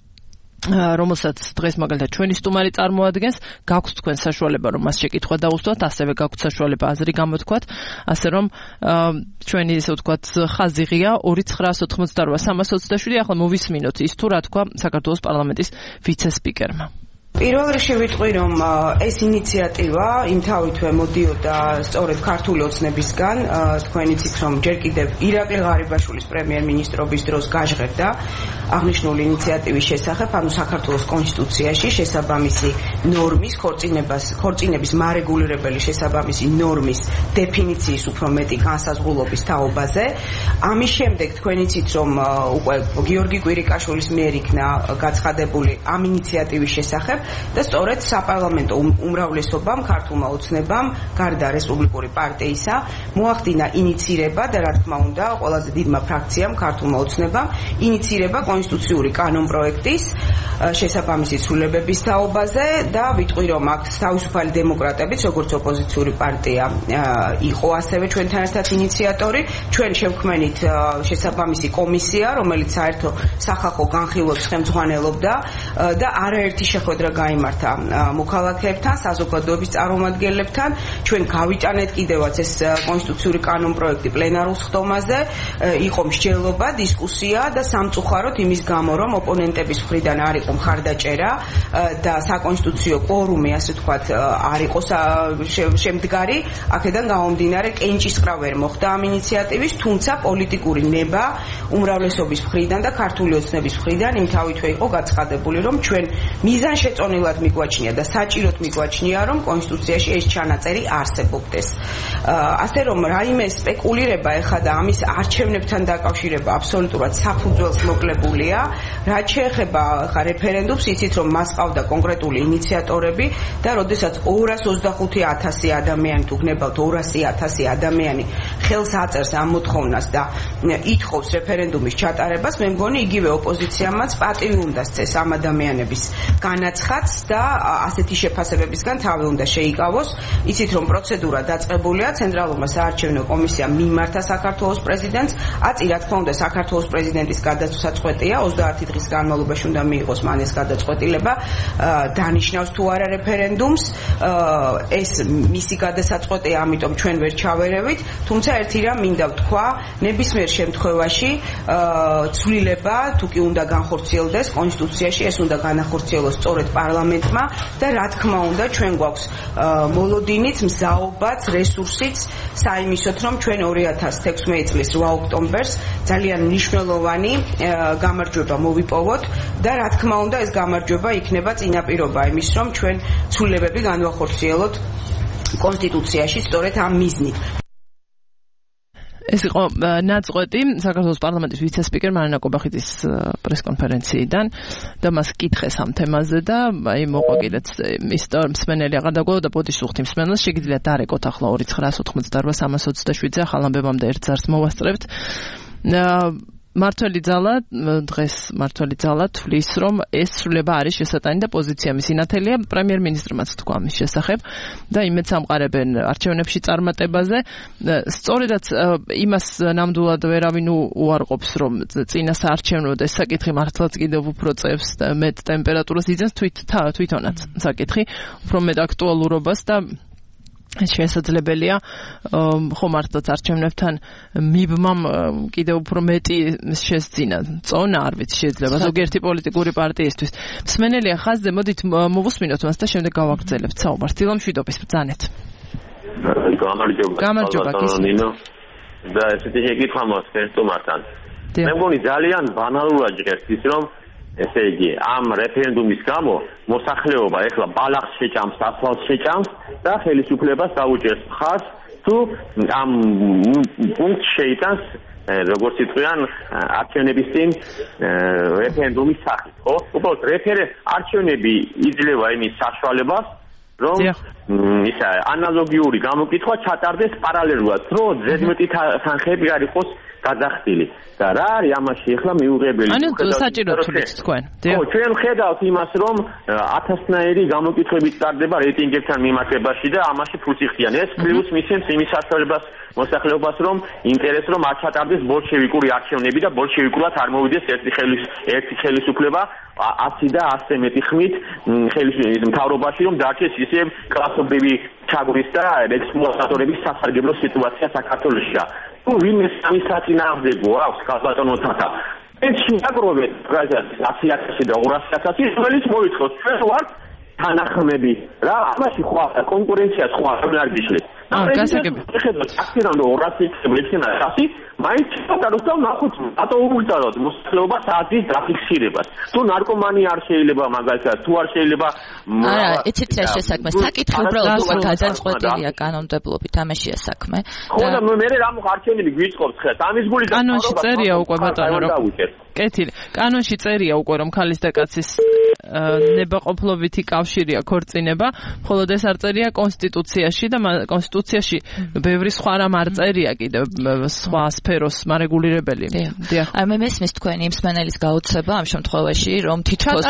Speaker 3: რომელსაც დღეს მაგალითად ჩვენი სტუმარი წარმოადგენს გაქვთ თქვენ საშუალება რომ მას შეკითხვა დაუსვათ ასევე გაქვთ საშუალება აზრი გამოთქვათ ასე რომ ჩვენი ესე ვთქვათ ხაზი ღია 2988-327 ახლა მოვისმინოთ ის თუ რა თქვა საქართველოს პარლამენტის ვიცე-სპიკერმა
Speaker 6: პირველ რიგში ვიტყვი რომ ეს ინიციატივა იმთავითვე მოდიოდა სწორედ ქართული ოცნებისგან თქვენ იცით რომ ჯერ კიდევ ირაკლი ღარიბაშვილის პრემიერ-მინისტრობის დროს გაჟღერდა აღნიშნული ინიციატივის შესახებ ანუ საქართველოს კონსტიტუციაში შესაბამისი ნორმის ქორწინების მარეგულირებელი შესაბამისი ნორმის დეფინიციის უფრო მეტი განსაზღვრულობის თაობაზე ამის შემდეგ თქვენ იცით რომ უკვე გიორგი კვირიკაშვილის მიერ იქნა გაცხადებული ამ ინიციატივის შესახებ და სწორედ საპარლამენტო უმრავლესობამ ქართულმა ოცნებამ გარდა რესპუბლიკური პარტიისა მოახდინა ინიცირება და რა თქმა უნდა ყველაზე დიდმა ფრაქციამ ქართულმა ოცნებამ ინიცირება კონსტიტუციური კანონპროექტის შესაბამისი ცვლილებების თაობაზე და ვიტყვი რომ აქ თავისუფალი დემოკრატებიც როგორც ოპოზიციური პარტია იყო ასევე ჩვენთან ერთად ინიციატორი ჩვენ შევქმნით შესაბამისი კომისია რომელიც საერთო სახალხო განხილვებს ხელმძღვანელობდა და არაერთი შეხვედრა გაიმართა მოქალაქეებთან, საზოგადოების წარმომადგენლებთან. ჩვენ გავიტანეთ კიდევაც ეს კონსტიტუციური კანონპროექტი პლენარულ სხდომაზე. იყო მსჯელობა, დისკუსია და სამწუხაროდ იმის გამო, რომ ოპონენტების მხრიდან არ იყო მხარდაჭერა და საკონსტიტუციო კვორუმი, ასე ვთქვათ, არ იყო შემდგარი, აქედან გამომდინარე კენჭისყრა ვერ მოხდა ამ ინიციატივის, თუმცა პოლიტიკური ნება უმრავლესობის მხრიდან და ქართული ოცნების მხრიდან იმთავითვე იყო გაცხადებული, რომ ჩვენ მიზანშეწონილად მიგვაჩნია და საჭიროდ მიგვაჩნია, რომ კონსტიტუციაში ეს ჩანაწერი არსებობდეს. ასე რომ რაიმე სპეკულირება ეხლა და ამის არჩევნებთან დაკავშირება აბსოლუტურად საფუძველს მოკლებულია. რაც შეეხება ხა რეფერენდუმს, იცით რომ მას ყავდა კონკრეტული ინიციატორები და როდესაც 225,000 ადამიანი თუ გნებავთ 200,000 ადამიანი ხელს აწერს ამ მოთხოვნას და ითხოვს რეფერენდუმის ჩატარებას, მე მგონი იგივე ოპოზიციამაც პატივი უნდა სცეს ამ ადამიანების განაცხადს და ასეთი შეფასებებისგან თავი უნდა შეიკავოს. იცით რომ პროცედურა დაწყებულია, ცენტრალურმა საარჩევნო კომისიამ მიმართა საქართველოს პრეზიდენტს, აწი რა თქმა უნდა საქართველოს პრეზიდენტის გადაწყვეტია 30 დღის განმავლობაში უნდა მიიღოს მან ეს გადაწყვეტილება, დანიშნავს თუ არა რეფერენდუმს, ეს მისი გადასაწყვეტია, ამიტომ ჩვენ ვერ ჩავერევით, თუმცა ერთი რამ მინდა ვთქვა, ნებისმიერ შემთხვევაში ცვლილება თუ კი უნდა განხორციელდეს კონსტიტუციაში, ეს უნდა განახორციელოს სწორედ პარლამენტმა და რა თქმა უნდა ჩვენ გვაქვს მოლოდინიც, მზაობაც, რესურსიც საიმისოთ, რომ ჩვენ 2016 წლის 8 ოქტომბერს ძალიან მნიშვნელოვანი გამარჯვება მოვიპოვოთ და რა თქმა უნდა ეს გამარჯვება იქნება წინაპირობა იმის, რომ ჩვენ ცვლილებები განვახორციელოთ კონსტიტუციაში სწორედ ამ მიზნით.
Speaker 3: ეს იყო ნაწყვეტი საქართველოს პარლამენტის ვიცე-სპიკერ მარინა კობახიძის პრესკონფერენციიდან და მას კითხეს ამ თემაზე და აი მოყვა კიდეც მსმენელი აღარ დაგვა და ბოდიში უხთი მსმენელს შეგიძლიათ დარეკოთ ახლა 2988-327-ზე ახალ ამბებამდე ერთ ზარს მოვასწრებთ. მართველი ძალა დღეს მართველი ძალა თვლის რომ ეს სრულება არის შესატანი და პოზიცია მისი ნათელია პრემიერ-მინისტრმაც თქვა ამის შესახებ და იმედს ამყარებენ არჩევნებში წარმატებაზე. სწორედაც იმას ნამდვილად ვერავინ უარყოფს რომ წინა საარჩევნოდ ეს საკითხი მართლაც კიდევ უფრო წევს და მეტ ტემპერატურას იძენს თვითონაც საკითხი უფრო მეტ აქტუალურობას და შესაძლებელია ხომ მართლაც არჩევნებთან მიბმამ კიდევ უფრო მეტი შესძინა წონა არ ვიცი შეიძლება ზოგიერთი პოლიტიკური პარტიისთვის. მსმენელია ხაზზე, მოდით მოვუსმინოთ მას და შემდეგ გავაგრძელებთ საუბარს. დილა მშვიდობის ბრძანეთ.
Speaker 7: გამარჯობა ნინო და ესეთი შეკითხვა მაქვს ფერტომართან. მე მგონი ძალიან ბანალურად ჟღერს ის რომ ესე იგი ამ რეფერენდუმის გამო მოსახლეობა ეხლა ბალახს შეჭამს, ასფალტს შეჭამს და ხელისუფლებას დაუჭერს მხარს თუ ამ პუნქტს შეიტანს როგორც იტყვიან არჩევნების წინ რეფერენდუმის სახით, ხო? უბრალოდ არჩევნები იძლევა იმის საშუალებას რომ ისა ანალოგიური გამოკითხვა ჩატარდეს პარალელურად, რომ ზედმეტი თანხები არ იყოს გაძახილი. და რა არის ამაში ახლა მიუღებელი?
Speaker 3: ანუ საჭირო თulit თქვენ.
Speaker 7: ხო, ჩვენ ხედავთ იმას, რომ 1000-ნაირი გამოკითხვები ტარდება რეიტინგებთან მიმართებაში და ამაში ფულს იხდიან. ეს პლუს მისცემს იმის საშუალებას მოსახლეობას, რომ ინტერესს რომ არ ჩატარდეს ბოლშევიკური არჩევნები და ბოლშევიკურად არ მოვიდეს ერთი ხელისუფლება 100 და 100 მეტი ხმით მთავრობაში, რომ დაარჩეს ისევ კლასობრივი ჩაგვრის და ექსპლუატატორების სასარგებლო სიტუაცია საქართველოში. თუ ვინმე სამი საწინააღმდეგო აქვს ქალბატონო თათა ეს აგროვეთ გაზეთ 100,000 და 200,000 რომელიც მოიწყოს ჩვენ ვართ თანახმები რა ამაში ხო კონკურენცია სხვა არ გიშლით
Speaker 3: გასაგები
Speaker 7: შეხედოთ აქედან 200 მაინც ჩატაროს და ნახოთ ატო უგულდაროთ მოსახლეობას ადის დაფიქსირებას თუ ნარკომანი არ შეიძლება მაგალითად თუ არ შეიძლება
Speaker 4: არა ეცეთ რა შესაქმე საკითხი უბრალოდ გადაწყვეტილია კანონმდებლობით ამაშია საქმე
Speaker 7: ხო და მე რა არჩევნები გვიწყობს ხეთ ამის გული
Speaker 3: კანონში წერია უკვე ბატონო რომ კეთილი კანონში წერია უკვე რომ ქალის და კაცის ნებაყოფლობითი კავშირია ქორწინება მხოლოდ ეს არ წერია კონსტიტუციაში და კონსტიტუციაში ბევრი სხვა რამ არ წერია კიდევ სხვა სფეროს მარეგულირებელი.
Speaker 4: დიახ. მე მესმის თქვენი მსმენელის გაოცება ამ შემთხვევაში რომ თითქოს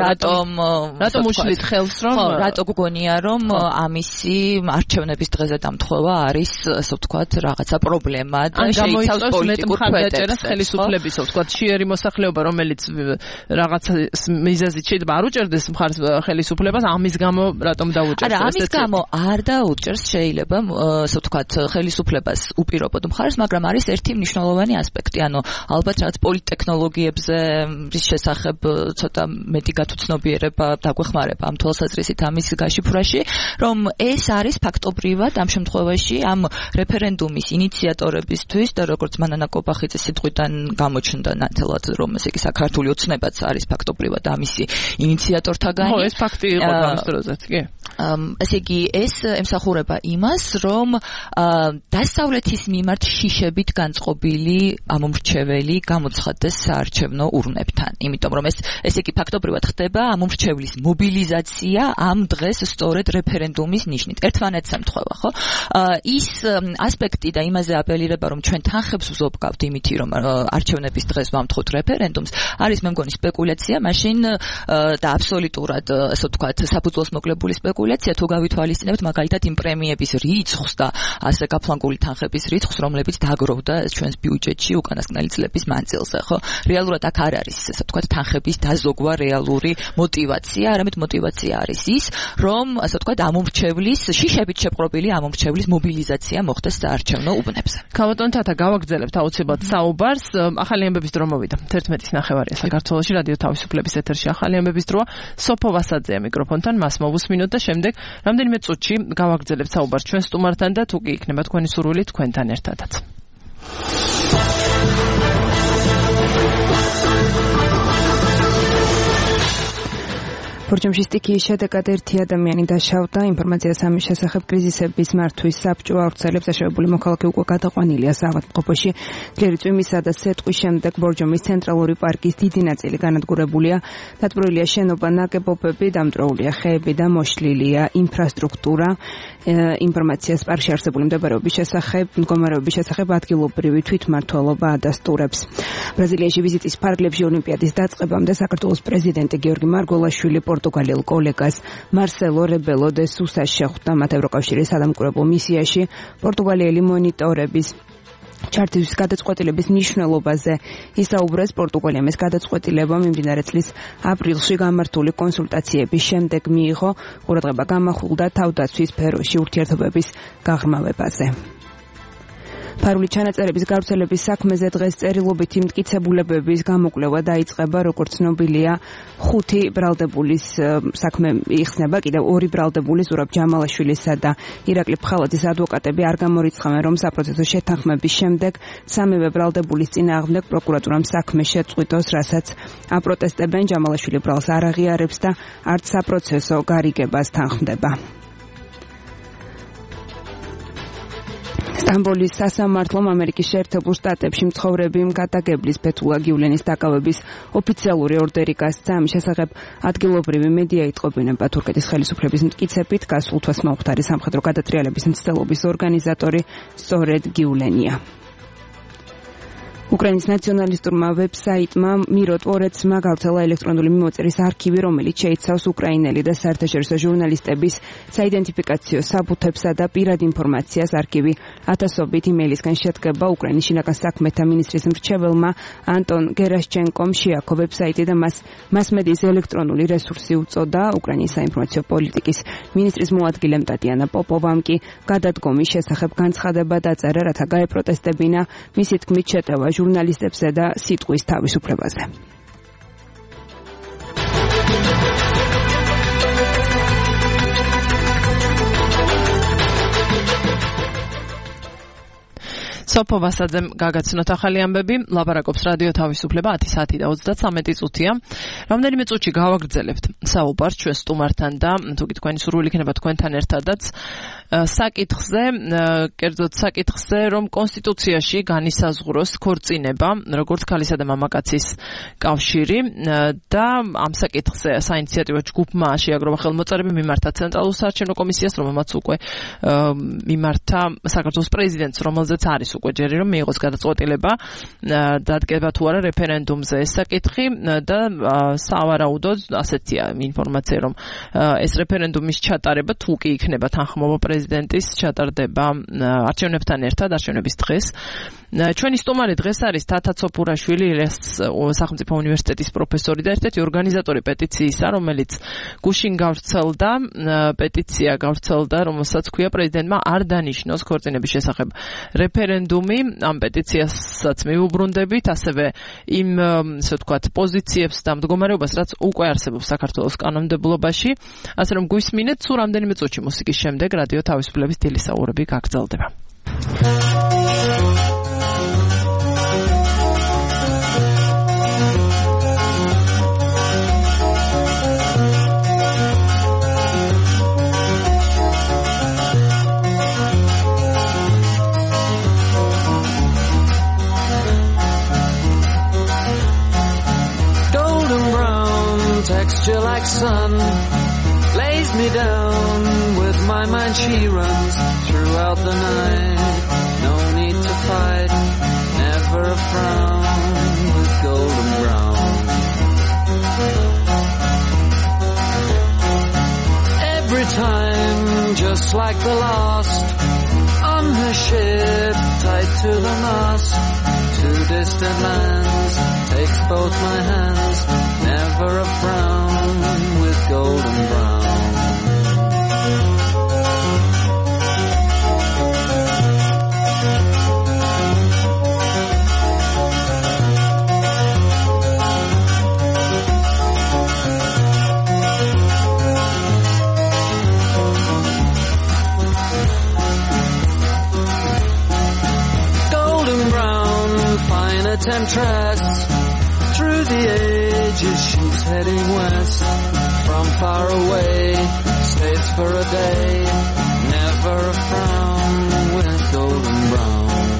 Speaker 4: რატომ უშლით ხელს რომ რატო გგონია რომ ამისი არჩევნების დღეზე დამთხოვა არის ასე ვთქვათ რაღაცა პრობლემა და შეიცავს პოლიტიკურ
Speaker 3: ფეტებს ხელისუფლების ასე ვთქვათ შიერი მოსახლეობა რომელიც რაღაცა მიზეზით დამოუკიდებლობა არ უჭერდეს მხარს ხელისუფლებას, ამის გამო რატომ დაუჭერს?
Speaker 4: არა, ამის გამო არ დაუჭერს შეიძლება, ასე ვთქვათ, ხელისუფლებას უპირობოდ მხარს, მაგრამ არის ერთი მნიშვნელოვანი ასპექტი, ანუ ალბათ რაღაც პოლიტტექნოლოგიებზე რის შესახებ ცოტა მეტი გათუცნობიერება დაგვეხმარება ამ თვალსაზრისით ამის გაშიფვრაში, რომ ეს არის ფაქტობრივად ამ შემთხვევაში ამ რეფერენდუმის ინიციატორებისთვის და როგორც მანანა კობახიძის სიტყვიდან გამოჩნდა ნათელად, რომ ესე იგი საქართველოს ოცნებაც არის ფაქტობრივად ამისი ინიციატორთაგანი.
Speaker 3: ხო, ეს ფაქტი იყო ამის დროზეც, კი.
Speaker 4: ესე იგი ეს ემსახურება იმას, რომ დასავლეთის მიმართ შიშებით განწყობილი ამომრჩეველი გამოცხადდეს საარჩევნო ურნებთან. იმიტომ რომ ესე იგი ფაქტობრივად ხდება ამომრჩევლის მობილიზაცია ამ დღეს სწორედ რეფერენდუმის ნიშნით. ერთმანეთს ემთხვევა, ხო? ის ასპექტი და იმაზე აპელირება, რომ ჩვენ თანხებს ვზობგავთ იმითი, რომ არჩევნების დღეს ვამთხოვთ რეფერენდუმს, არის მე მგონი სპეკულაცია, მაშინ და აბსოლუტურად, ასე ვთქვათ, საფუძველს მოკლებული სპეკულაცია, თუ გავითვალისწინებთ მაგალითად იმ პრემიების რიცხვს და ასე გაფლანგული თანხების რიცხვს, რომლებიც დაგროვდა ჩვენს ბიუჯეტში უკანასკნელი წლების მანძილზე, ხო? რეალურად აქ არ არის, ასე ვთქვათ, თანხების დაზოგვა რეალური мотивация, არამედ мотивация არის ის, რომ ასე ვთქვათ, ამომრჩევლის შიშებით შეპყრობილი ამომრჩევლის მობილიზაცია მოხდეს საარჩევნო უბნებზე.
Speaker 3: ქალბატონ თათა, გავაგრძელებთ აუცილებლად საუბარს. ახალი ამბების დრო მოვიდა. 11:09 საქართველოში რადიო თავისუფლების ეთერში ახალი ამბების დროა. სოფო ვასაძეა მიკროფონთან, მას მოვუსმინოთ და შემდეგ რამდენიმე წუთში გავაგრძელებთ საუბარს ჩვენ სტუმართან და თუ კი იქნება თქვენი სურვილი თქვენთან ერთადაც.
Speaker 2: ბორჯომში სტიქიის შედეგად ერთი ადამიანი დაშავდა. ინფორმაციას ამის შესახებ კრიზისების მართვის საბჭო ავრცელებს. დაშავებული მოქალაქე უკვე გადაყვანილია საავადმყოფოში. ძლიერი წვიმისა და სეტყვის შემდეგ ბორჯომის ცენტრალური პარკის დიდი ნაწილი განადგურებულია. დაწვრილია შენობა, ნაგებობები, დამწვროულია ხეები და მოშლილია ინფრასტრუქტურა. ინფორმაციას პარკში არსებული მდგომარეობის შესახებ ადგილობრივი თვითმმართველობა ადასტურებს. ბრაზილიაში ვიზიტის ფარგლებში ოლიმპიადის დაწყებამდე საქართველოს პრეზიდენტი გიორგი მარგველაშვილი პორტუგალიელ კოლეგას მარსელო რებელო დე სუსას შეხვდა. მათ ევროკავშირის სადამკვირვებლო მისიაში პორტუგალიელი მონიტორების ჩართვის გადაწყვეტილების მნიშვნელობაზე ისაუბრეს. პორტუგალიამ ეს გადაწყვეტილება მიმდინარე წლის აპრილში გამართული კონსულტაციების შემდეგ მიიღო. ყურადღება გამახვილდა თავდაცვის სფეროში ურთიერთობების გაღრმავებაზე. ფარული ჩანაწერების გავრცელების საქმეზე დღეს წერილობითი მტკიცებულებების გამოკვლევა დაიწყება. როგორც ცნობილია, 5 ბრალდებულის საქმე იხსნება. კიდევ 2 ბრალდებული ზურაბ ჯამალაშვილისა და ირაკლი ფხალაძის ადვოკატები არ გამორიცხავენ, რომ საპროცესო შეთანხმების შემდეგ სამივე ბრალდებულის წინააღმდეგ პროკურატურამ საქმე შეწყვიტოს, რასაც აპროტესტებენ. ჯამალაშვილი ბრალს არ აღიარებს და არც საპროცესო გარიგებას თანხმდება. სტამბოლის სასამართლომ ამერიკის შეერთებულ შტატებში მცხოვრები მგადაგებლის ფეთულა გიულენის დაკავების ოფიციალური ორდერი გასცა. ამის შესახებ ადგილობრივი მედია იტყობინება. თურქეთის ხელისუფლების მტკიცებით გასულ თვეს მომხდარი სამხედრო გადატრიალების მცდელობის ორგანიზატორი სწორედ გიულენია. უკრაინის ნაციონალისტურმა ვებსაიტმა მირო ტვორეცმა გავრცელა ელექტრონული მიმოწერის არქივი, რომელიც შეიცავს უკრაინელი და საერთაშორისო ჟურნალისტების საიდენტიფიკაციო საბუთებსა და პირად ინფორმაციას. არქივი ათასობით იმეილისგან შედგება. უკრაინის შინაგან საქმეთა მინისტრის მრჩეველმა ანტონ გერაშჩენკომ შეაქო ვებსაიტი და მას მედიის ელექტრონული რესურსი უწოდა. უკრაინის საინფორმაციო პოლიტიკის მინისტრის მოადგილემ ტატიანა პოპოვამ კი გადადგომის შესახებ განცხადება დაწერა, რათა გაეპროტესტებინა მისი თქმით შეტევა ჟურნალისტებზე და სიტყვის თავისუფლებაზე.
Speaker 3: სოფო ვასაძემ გაგაცნოთ ახალი ამბები. ლაპარაკობს რადიო თავისუფლება 10 საათი და 33 წუთია. რამდენიმე წუთში გავაგრძელებთ საუბარს ჩვენ სტუმართან და თუ კი თქვენი სურვილი იქნება თქვენთან ერთადაც საკითხზე, კერძოდ საკითხზე, რომ კონსტიტუციაში განისაზღვროს ქორწინება, როგორც ქალისა და მამაკაცის კავშირი და ამ საკითხზე საინიციატივო ჯგუფმა შეაგროვა ხელმოწერები მიმართა ცენტრალურ საარჩევნო კომისიას, რომელმაც უკვე მიმართა საქართველოს პრეზიდენტს, რომელზეც არის უკვე ჯერი რომ მიიღოს გადაწყვეტილება დადგება თუ არა რეფერენდუმზე ეს საკითხი და სავარაუდოდ ასეთია ინფორმაცია რომ ეს რეფერენდუმის ჩატარება თუ კი იქნება თანხმობა პრეზიდენტის ჩატარდება არჩევნებთან ერთად, არჩევნების დღეს. ჩვენი სტუმარი დღეს არის თათა ცოფურაშვილი, სახელმწიფო უნივერსიტეტის პროფესორი და ერთ-ერთი ორგანიზატორი პეტიციისა, რომელიც გუშინ გავრცელდა, პეტიცია გავრცელდა, რომელსაც ქვია პრეზიდენტმა არ დანიშნოს ქორწინების შესახებ რეფერენდუმი. ამ პეტიციასაც მიუბრუნდებით, ასევე იმ, ასე ვთქვათ, პოზიციებს და მდგომარეობას, რაც უკვე არსებობს საქართველოს კანონმდებლობაში. ასე რომ გვისმინეთ, სულ რამდენიმე წუთში მუსიკის შემდეგ რადიო თავისუფლების დილისაუბრები გაგრძელდება.
Speaker 8: Texture like sun lays me down. With my mind she runs throughout the night. No need to fight, never a frown. With golden brown, every time just like the last. On her ship tied to the mast, to distant lands takes both my hands. Never a frown with golden brown. Golden brown, fine a temptress. Through the ages she's heading west. From far away, stays for a day. Never a frown with golden brown.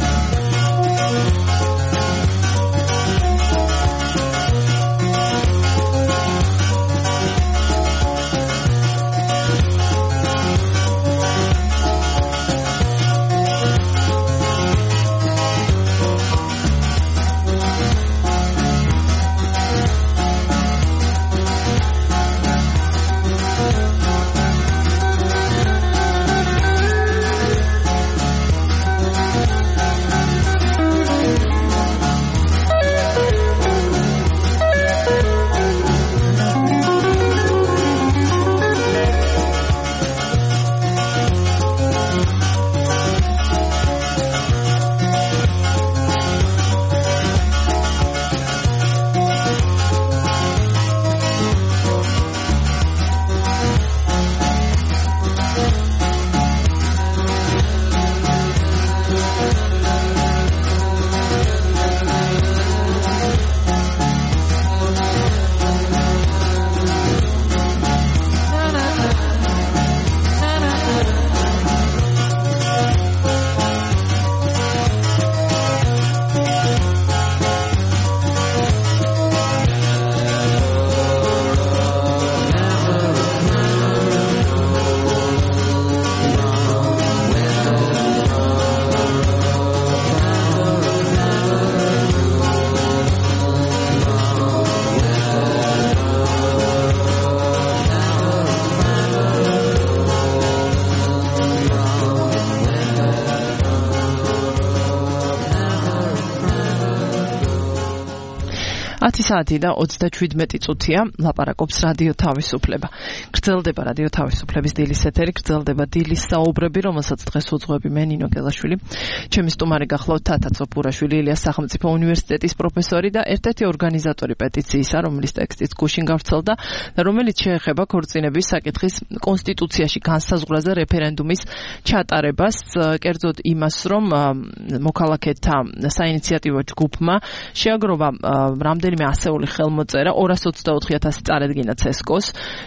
Speaker 3: საათი და 37 წუთია ლაპარაკობს რადიო თავისუფლება. გრძელდება რადიო თავისუფლების დილის ეთერი, გრძელდება დილის საუბრები, რომელსაც დღეს უძღვები მე ნინო გელაშვილი. ჩემი სტუმარი გახლავთ თათა ცოფურაშვილი, ილიას სახელმწიფო უნივერსიტეტის პროფესორი და ერთ-ერთი ორგანიზატორი პეტიციისა, რომლის ტექსტიც გუშინ გავრცელდა და რომელიც შეეხება ქორწინების საკითხის კონსტიტუციაში განსაზღვრაზე რეფერენდუმის ჩატარებას, კერძოდ იმას, რომ მოქალაქეთა საინიციატივო ჯგუფმა შეაგროვა რამდენიმე ასეული ხელმოწერა 224,000 წარედგინა ცესკოს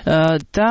Speaker 3: და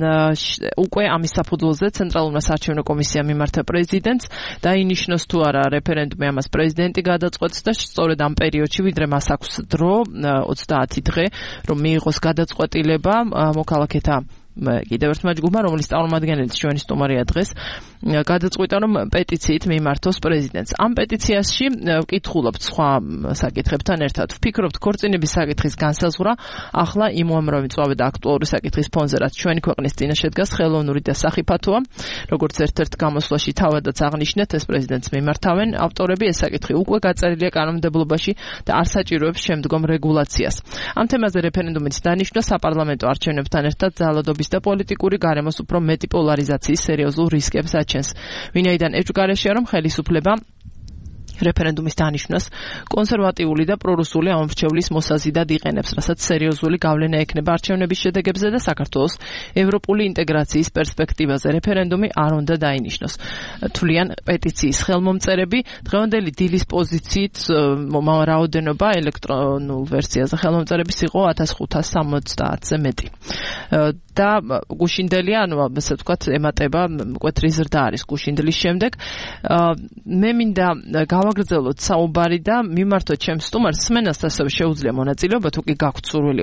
Speaker 3: უკვე ამის საფუძველზე ცენტრალურმა საარჩევნო კომისიამ მიმართა პრეზიდენტს და ინიშნოს თუ არა რეფერენდუმი ამას პრეზიდენტი გადაწყვეტს და სწორედ ამ პერიოდში ვიდრე მას აქვს დრო 30 დღე რომ მიიღოს გადაწყვეტილება მოქალაქეთა კიდევ ერთ მაჯგუფმა, რომლის წარმომადგენელიც ჩვენი სტუმარია დღეს, გადაწყვიტა, რომ პეტიციით მიმართოს პრეზიდენტს. ამ პეტიციაში ვკითხულობთ სხვა საკითხებთან ერთად. ვფიქრობთ, ქორწინების საკითხის განსაზღვრა ახლა იმ უამრავი მწვავე და აქტუალური საკითხის ფონზე, რაც ჩვენი ქვეყნის წინაშე დგას, ხელოვნური და სახიფათოა. როგორც ერთ-ერთ გამოსვლაში თავადაც აღნიშნეთ, ეს პრეზიდენტს მიმართავენ ავტორები, ეს საკითხი უკვე გაწერილია კანონმდებლობაში და არ საჭიროებს შემდგომ რეგულაციას. ამ თემაზე რეფერენდუმის დანიშვნა საპარლამენტო არჩევნებთან ერთად ძალადობის და პოლიტიკური გარემოს უფრო მეტი პოლარიზაციის სერიოზულ რისკებს აჩენს. ვინაიდან ეჭვგარეშეა, რომ ხელისუფლება რეფერენდუმის დანიშვნას კონსერვატიული და პრორუსული ამომრჩევლის მოსაზიდად იყენებს, რასაც სერიოზული გავლენა ექნება არჩევნების შედეგებზე და საქართველოს ევროპული ინტეგრაციის პერსპექტივაზე. რეფერენდუმი არ უნდა დაინიშნოს. თვლიან პეტიციის ხელმომწერები. დღევანდელი დილის პოზიციით რაოდენობა ელექტრონულ ვერსიაზე ხელმომწერების იყო 1570-ზე მეტი. და გუშინდელია, ასე ვთქვათ, ემატება მკვეთრი ზრდა არის გუშინდლის შემდეგ. მე მინდა გავაგრძელოთ საუბარი და მიმართოთ ჩემს სტუმარს. სმენას ასევე შეუძლია მონაწილეობა, თუ კი გაქვთ სურვილი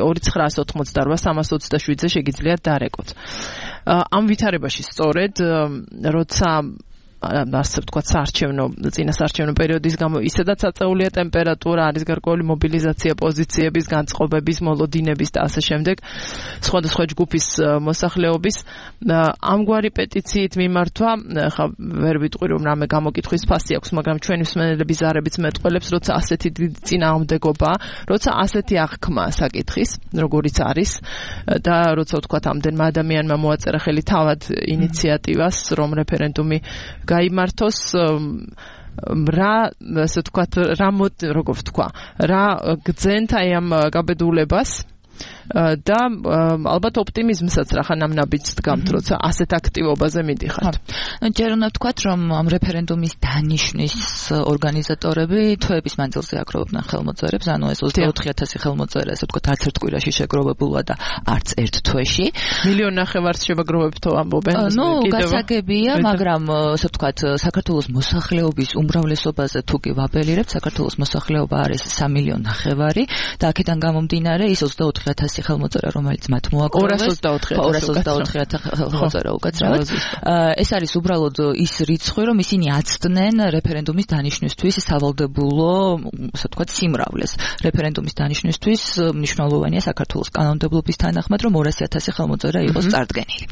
Speaker 3: 2988327-ზე შეგიძლიათ დარეკოთ. ამ ვითარებაში სწორედ, როცა ასე ვთქვათ, წინასარჩევნო პერიოდის გამო ისედაც აწეულია ტემპერატურა, არის გარკვეული მობილიზაცია პოზიციების, განწყობების, მოლოდინების და ასე შემდეგ, სხვადასხვა ჯგუფის მოსახლეობის. ამგვარი პეტიციით მიმართვა, ხა ვერ ვიტყვი, რომ რამე გამოკითხვის ფასი აქვს, მაგრამ ჩვენი მსმენელების ზარებიც მეტყველებს, როცა ასეთი დიდი წინააღმდეგობაა, როცა ასეთი აღქმა საკითხის, როგორიც არის და როცა ვთქვათ, ამდენმა ადამიანმა მოაწერა ხელი თავად ინიციატივას, რომ რეფერენდუმი გაიმართოს, რა ასე ვთქვათ, როგორ ვთქვა, რა გძენთ აი ამ გაბედულებას და ალბათ ოპტიმიზმსაც რახან ნაბიჯს დგამთ, როცა ასეთ აქტივობაზე მიდიხართ.
Speaker 4: ჯერ უნდა ვთქვათ, რომ ამ რეფერენდუმის დანიშვნის ორგანიზატორები თვეების მანძილზე აგროვებდნენ ხელმოწერებს, ანუ ეს 24000 ხელმოწერა, ასე ვთქვათ, არც ერთ კვირაში შეგროვებულა და არც ერთ თვეში. 1.5 მილიონს შევაგროვებთო ამბობენ. გასაგებია, მაგრამ ასე ვთქვათ, საქართველოს მოსახლეობის უმრავლესობაზე თუ კი ვაპელირებთ, საქართველოს მოსახლეობა არის 3.5 მილიონი და აქედან გამომდინარე ის 24000 ხელმოწერა, რომელიც მათ მოაგროვეს, 224,000 ხელმოწერა უკაცრავად. ეს არის უბრალოდ ის რიცხვი, რომ ისინი აცდნენ რეფერენდუმის დანიშვნისთვის სავალდებულო, ასე ვთქვათ, სიმრავლეს. რეფერენდუმის დანიშვნისთვის მნიშვნელოვანია საქართველოს კანონმდებლობის თანახმად, რომ 200,000 ხელმოწერა იყოს წარდგენილი.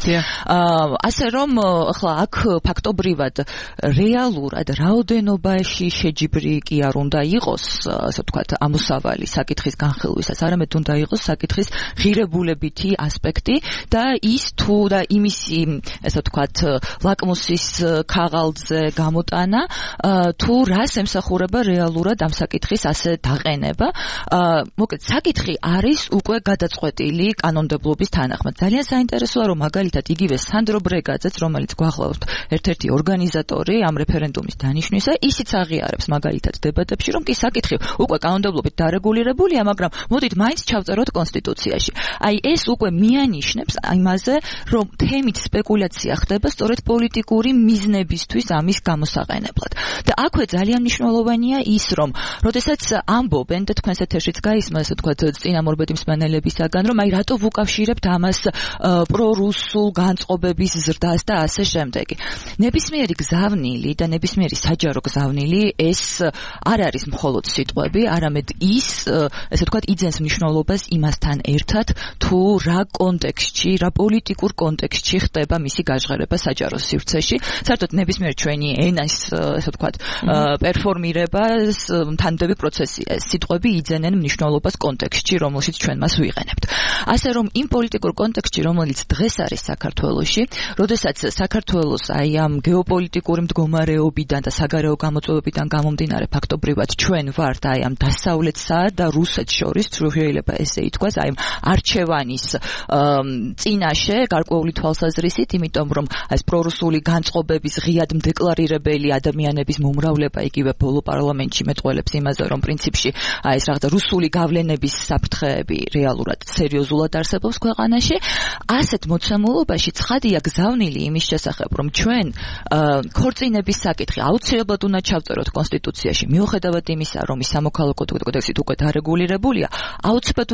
Speaker 4: ასე რომ, ახლა აქ ფაქტობრივად რეალურად რაოდენობაში შეჯიბრი კი არ უნდა იყოს, ასე ვთქვათ, ამოსავალი საკითხის განხილვისას, არამედ უნდა იყოს საკითხის ღირებულებითი ასპექტი და ის თუ და იმისი, ასე ვთქვათ, ლაკმუსის ქაღალდზე გამოტანა, თუ რას ემსახურება რეალურად ამ საკითხის ასე დაყენება. მოკლედ, საკითხი არის უკვე გადაწყვეტილი კანონმდებლობის თანახმად. ძალიან საინტერესოა, რომ მაგალითად იგივე სანდრო ბრეგაძეც, რომელიც გვახლავთ ერთ-ერთი ორგანიზატორი ამ რეფერენდუმის დანიშვნისა, ისიც აღიარებს მაგალითად დებატებში, რომ კი საკითხი უკვე კანონმდებლობით დარეგულირებულია, მაგრამ მოდით მაინც ჩავწეროთ კონსტიტუციაში. აი ეს უკვე მიანიშნებს იმაზე, რომ თემით სპეკულაცია ხდება სწორედ პოლიტიკური მიზნებისთვის ამის გამოსაყენებლად. და აქვე ძალიან მნიშვნელოვანია ის, რომ როდესაც ამბობენ და თქვენს ეთერშიც გაისმა, ასე ვთქვათ, წინამორბედი მსმენელებისაგან, რომ აი რატო ვუკავშირებთ ამას პრორუსულ განწყობების ზრდას და ასე შემდეგი. ნებისმიერი გზავნილი და ნებისმიერი საჯარო გზავნილი ეს არ არის მხოლოდ სიტყვები, არამედ ის, ასე ვთქვათ, იძენს მნიშვნელობას იმასთან ერთად, თუ რა კონტექსტში, რა პოლიტიკურ კონტექსტში ხდება მისი გაჟღერება საჯარო სივრცეში. საერთოდ ნებისმიერ ჩვენი ენის, ასე ვთქვათ, პერფორმირებას თანმდები პროცესია. სიტყვები იძენენ მნიშვნელობას კონტექსტში, რომელშიც ჩვენ მას ვიყენებთ. ასე რომ იმ პოლიტიკურ კონტექსტში, რომელიც დღეს არის საქართველოში, როდესაც საქართველოს აი ამ გეოპოლიტიკური მდგომარეობიდან და საგარეო გამოწვევებიდან გამომდინარე ფაქტობრივად ჩვენ ვართ აი ამ დასავლეთსა და რუსეთს შორის, შეიძლება ესე ითქვას, აი ამ არჩევანის წინაშე გარკვეული თვალსაზრისით, იმიტომ რომ ეს პრორუსული განწყობების ღიად მდეკლარირებელი ადამიანების მომრავლება იგივე ბოლო პარლამენტში მეტყველებს იმაზე, რომ პრინციპში აი ეს რაღაცა რუსული გავლენების საფრთხეები რეალურად სერიოზულად არსებობს ქვეყანაში. ასეთ მოცემულობაში ცხადია გზავნილი იმის შესახებ, რომ ჩვენ ქორწინების საკითხი აუცილებლად უნდა ჩავწეროთ კონსტიტუციაში, მიუხედავად იმისა, რომ ის სამოქალაქო კოდექსით უკვე დარეგულირებულია, აუცილებლად უნდა ჩავწეროთ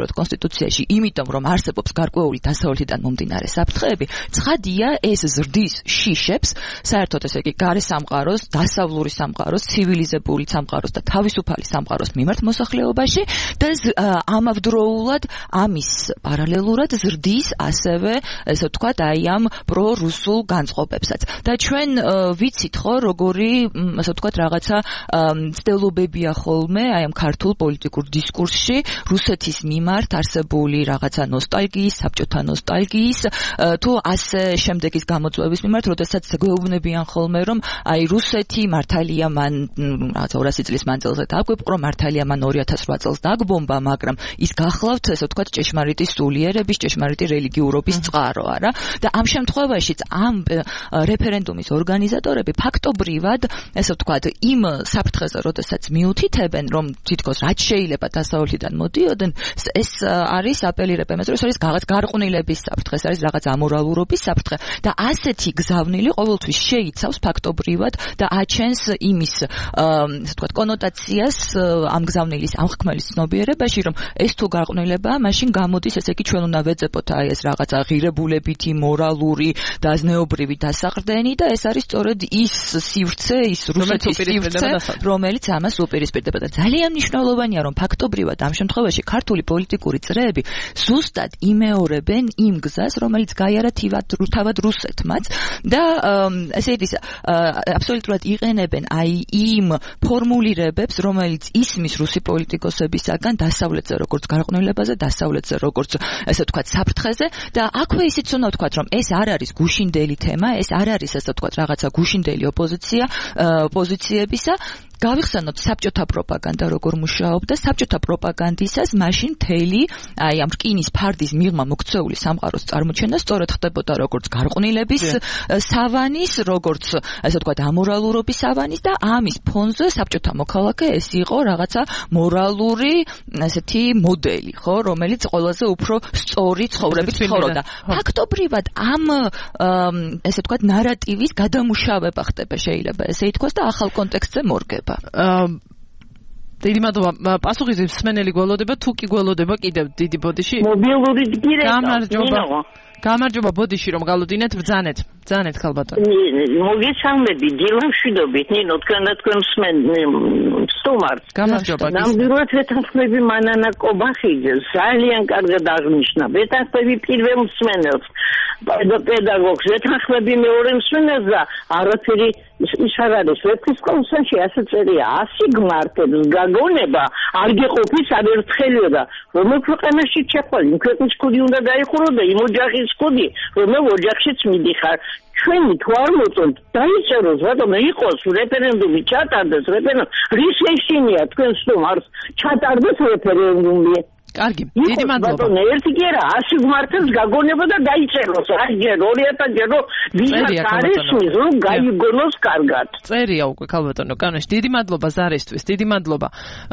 Speaker 4: ვთქვათ კონსტიტუციაში, იმიტომ რომ არსებობს გარკვეული დასავლეთიდან მომდინარე საფრთხეები, ცხადია ეს ზრდის შიშებს საერთოდ ესე იგი გარე სამყაროს, დასავლური სამყაროს, ცივილიზებული სამყაროს და თავისუფალი სამყაროს მიმართ მოსახლეობაში და ამავდროულად ამის პარალელურად ზრდის ასევე ესე ვთქვათ აი ამ პრორუსულ განწყობებსაც. და ჩვენ ვიცით ხო როგორი ასე ვთქვათ რაღაცა ცდილობებია ხოლმე აი ამ ქართულ პოლიტიკურ დისკურსში რუსეთის მიმართ არსებული რაღაცა ნოსტალგიის, საბჭოთა ნოსტალგიის თუ ასე შემდეგის გამოწვევის მიმართ, როდესაც გვეუბნებიან ხოლმე რომ აი რუსეთი მართალია მან რაღაცა 200 წლის მანძილზე დაგვეპყრო, მართალია მან 2008 წელს დაგბომბა, მაგრამ ის გახლავთ ესე ვთქვათ ჭეშმარიტი სულიერების, ჭეშმარიტი რელიგიურობის წყარო, არა? და ამ შემთხვევაშიც ამ რეფერენდუმის ორგანიზატორები ფაქტობრივად ესე ვთქვათ იმ საფრთხეზე როდესაც მიუთითებენ რომ თითქოს რაც შეიძლება დასავლეთიდან მოდიოდნენ, ეს არის აპელირება იმაზე, რომ ეს არის რაღაც გარყვნილების საფრთხე, ეს არის რაღაც ამორალურობის საფრთხე და ასეთი გზავნილი ყოველთვის შეიცავს ფაქტობრივად და აჩენს იმის ესე ვთქვათ კონოტაციას ამ გზავნილის ამ ხმელის ცნობიერებაში, რომ ეს თუ გარყვნილებაა, მაშინ გამოდის ესე იგი ჩვენ უნდა ვეძებოთ აი ეს რაღაცა ღირებულებითი, მორალური და ზნეობრივი დასაყრდენი და ეს არის სწორედ ის სივრცე, ის რუსეთის სივრცე, რომელიც ამას უპირისპირდება და ძალიან მნიშვნელოვანია, რომ ფაქტობრივად ამ შემთხვევაში ქართული პოლიტიკური წრეები ზუსტად იმეორებენ იმ გზას, რომელიც გაიარა თავად რუსეთმაც და ესე იგი აბსოლუტურად იყენებენ აი იმ ფორმულირებებს, რომელიც ისმის რუსი პოლიტიკოსებისაგან დასავლეთზე როგორც გარყვნილებაზე, დასავლეთზე როგორც ესე ვთქვათ საფრთხეზე და აქვე ისიც უნდა ვთქვათ, რომ ეს არ არის გუშინდელი თემა, ეს არ არის ესე ვთქვათ რაღაცა გუშინდელი ოპოზიციებისა გავიხსენოთ საბჭოთა პროპაგანდა როგორ მუშაობდა, საბჭოთა პროპაგანდისას მაშინ თელი აი ამ რკინის ფარდის მიღმა მოქცეული სამყაროს წარმოჩენა სწორედ ხდებოდა როგორც გარყვნილების სავანის, როგორც ასე ვთქვათ ამორალურობის სავანის და ამის ფონზე საბჭოთა მოქალაქე ეს იყო რაღაცა მორალური ასეთი მოდელი, ხო, რომელიც ყველაზე უფრო სწორი ცხოვრებით ცხოვრობდა. ფაქტობრივად ამ ესე ვთქვათ ნარატივის გადამუშავება ხდება შეიძლება ესე ითქვას და ახალ კონტექსტზე მორგება.
Speaker 3: დიდი მადლობა. პასუხის მსმენელი გველოდება, თუ კი გველოდება კიდევ დიდი ბოდიში.
Speaker 9: მობილური დირექტორი.
Speaker 3: გამარჯობა ბოდიში რომ გალოდინეთ, ბრძანეთ ქალბატონი.
Speaker 9: მოგესალმები, დილამშვიდობით, ნინო, თქვენ სტუმარს.
Speaker 3: გამარჯობა.
Speaker 9: ნამდვილად ვეთანხმები მანანა კობახიძე, ძალიან კარგად აღნიშნა. ვეთანხმები პირველ მსმენელს, პედაგოგს, ვეთანხმები მეორე მსმენელს და არაფერი ის არ არის. ვეფხისტყაოსანში ასე წერია, 100 გმართებს გაგონება არ გეყოფის არერთხელიო და რომელ ქვეყანაში ჩაყვალ, იმ ქვეყნის კუდი უნდა დაიხურო და იმ ოჯახის კუდი, რომელ ოჯახშიც მიდიხარ. ჩვენი თუ არ მოწონთ, დაიწეროს, რატომ იყოს რეფერენდუმი, ჩატარდეს რეფერენდუმი. რის ეშინია თქვენ სტუმარს ჩატარდეს რეფერენდუმი?
Speaker 3: კარგი, დიდი მადლობა.
Speaker 9: ბატონო, ერთი კი არა, 100 გმართებს გაგონება და დაიწეროს. აი, 2000 ჯერო ვიღაც არის, რომ გაიგონოს კარგად.
Speaker 3: წერია უკვე ქალბატონო კანონში. დიდი მადლობა ზარისთვის, დიდი მადლობა.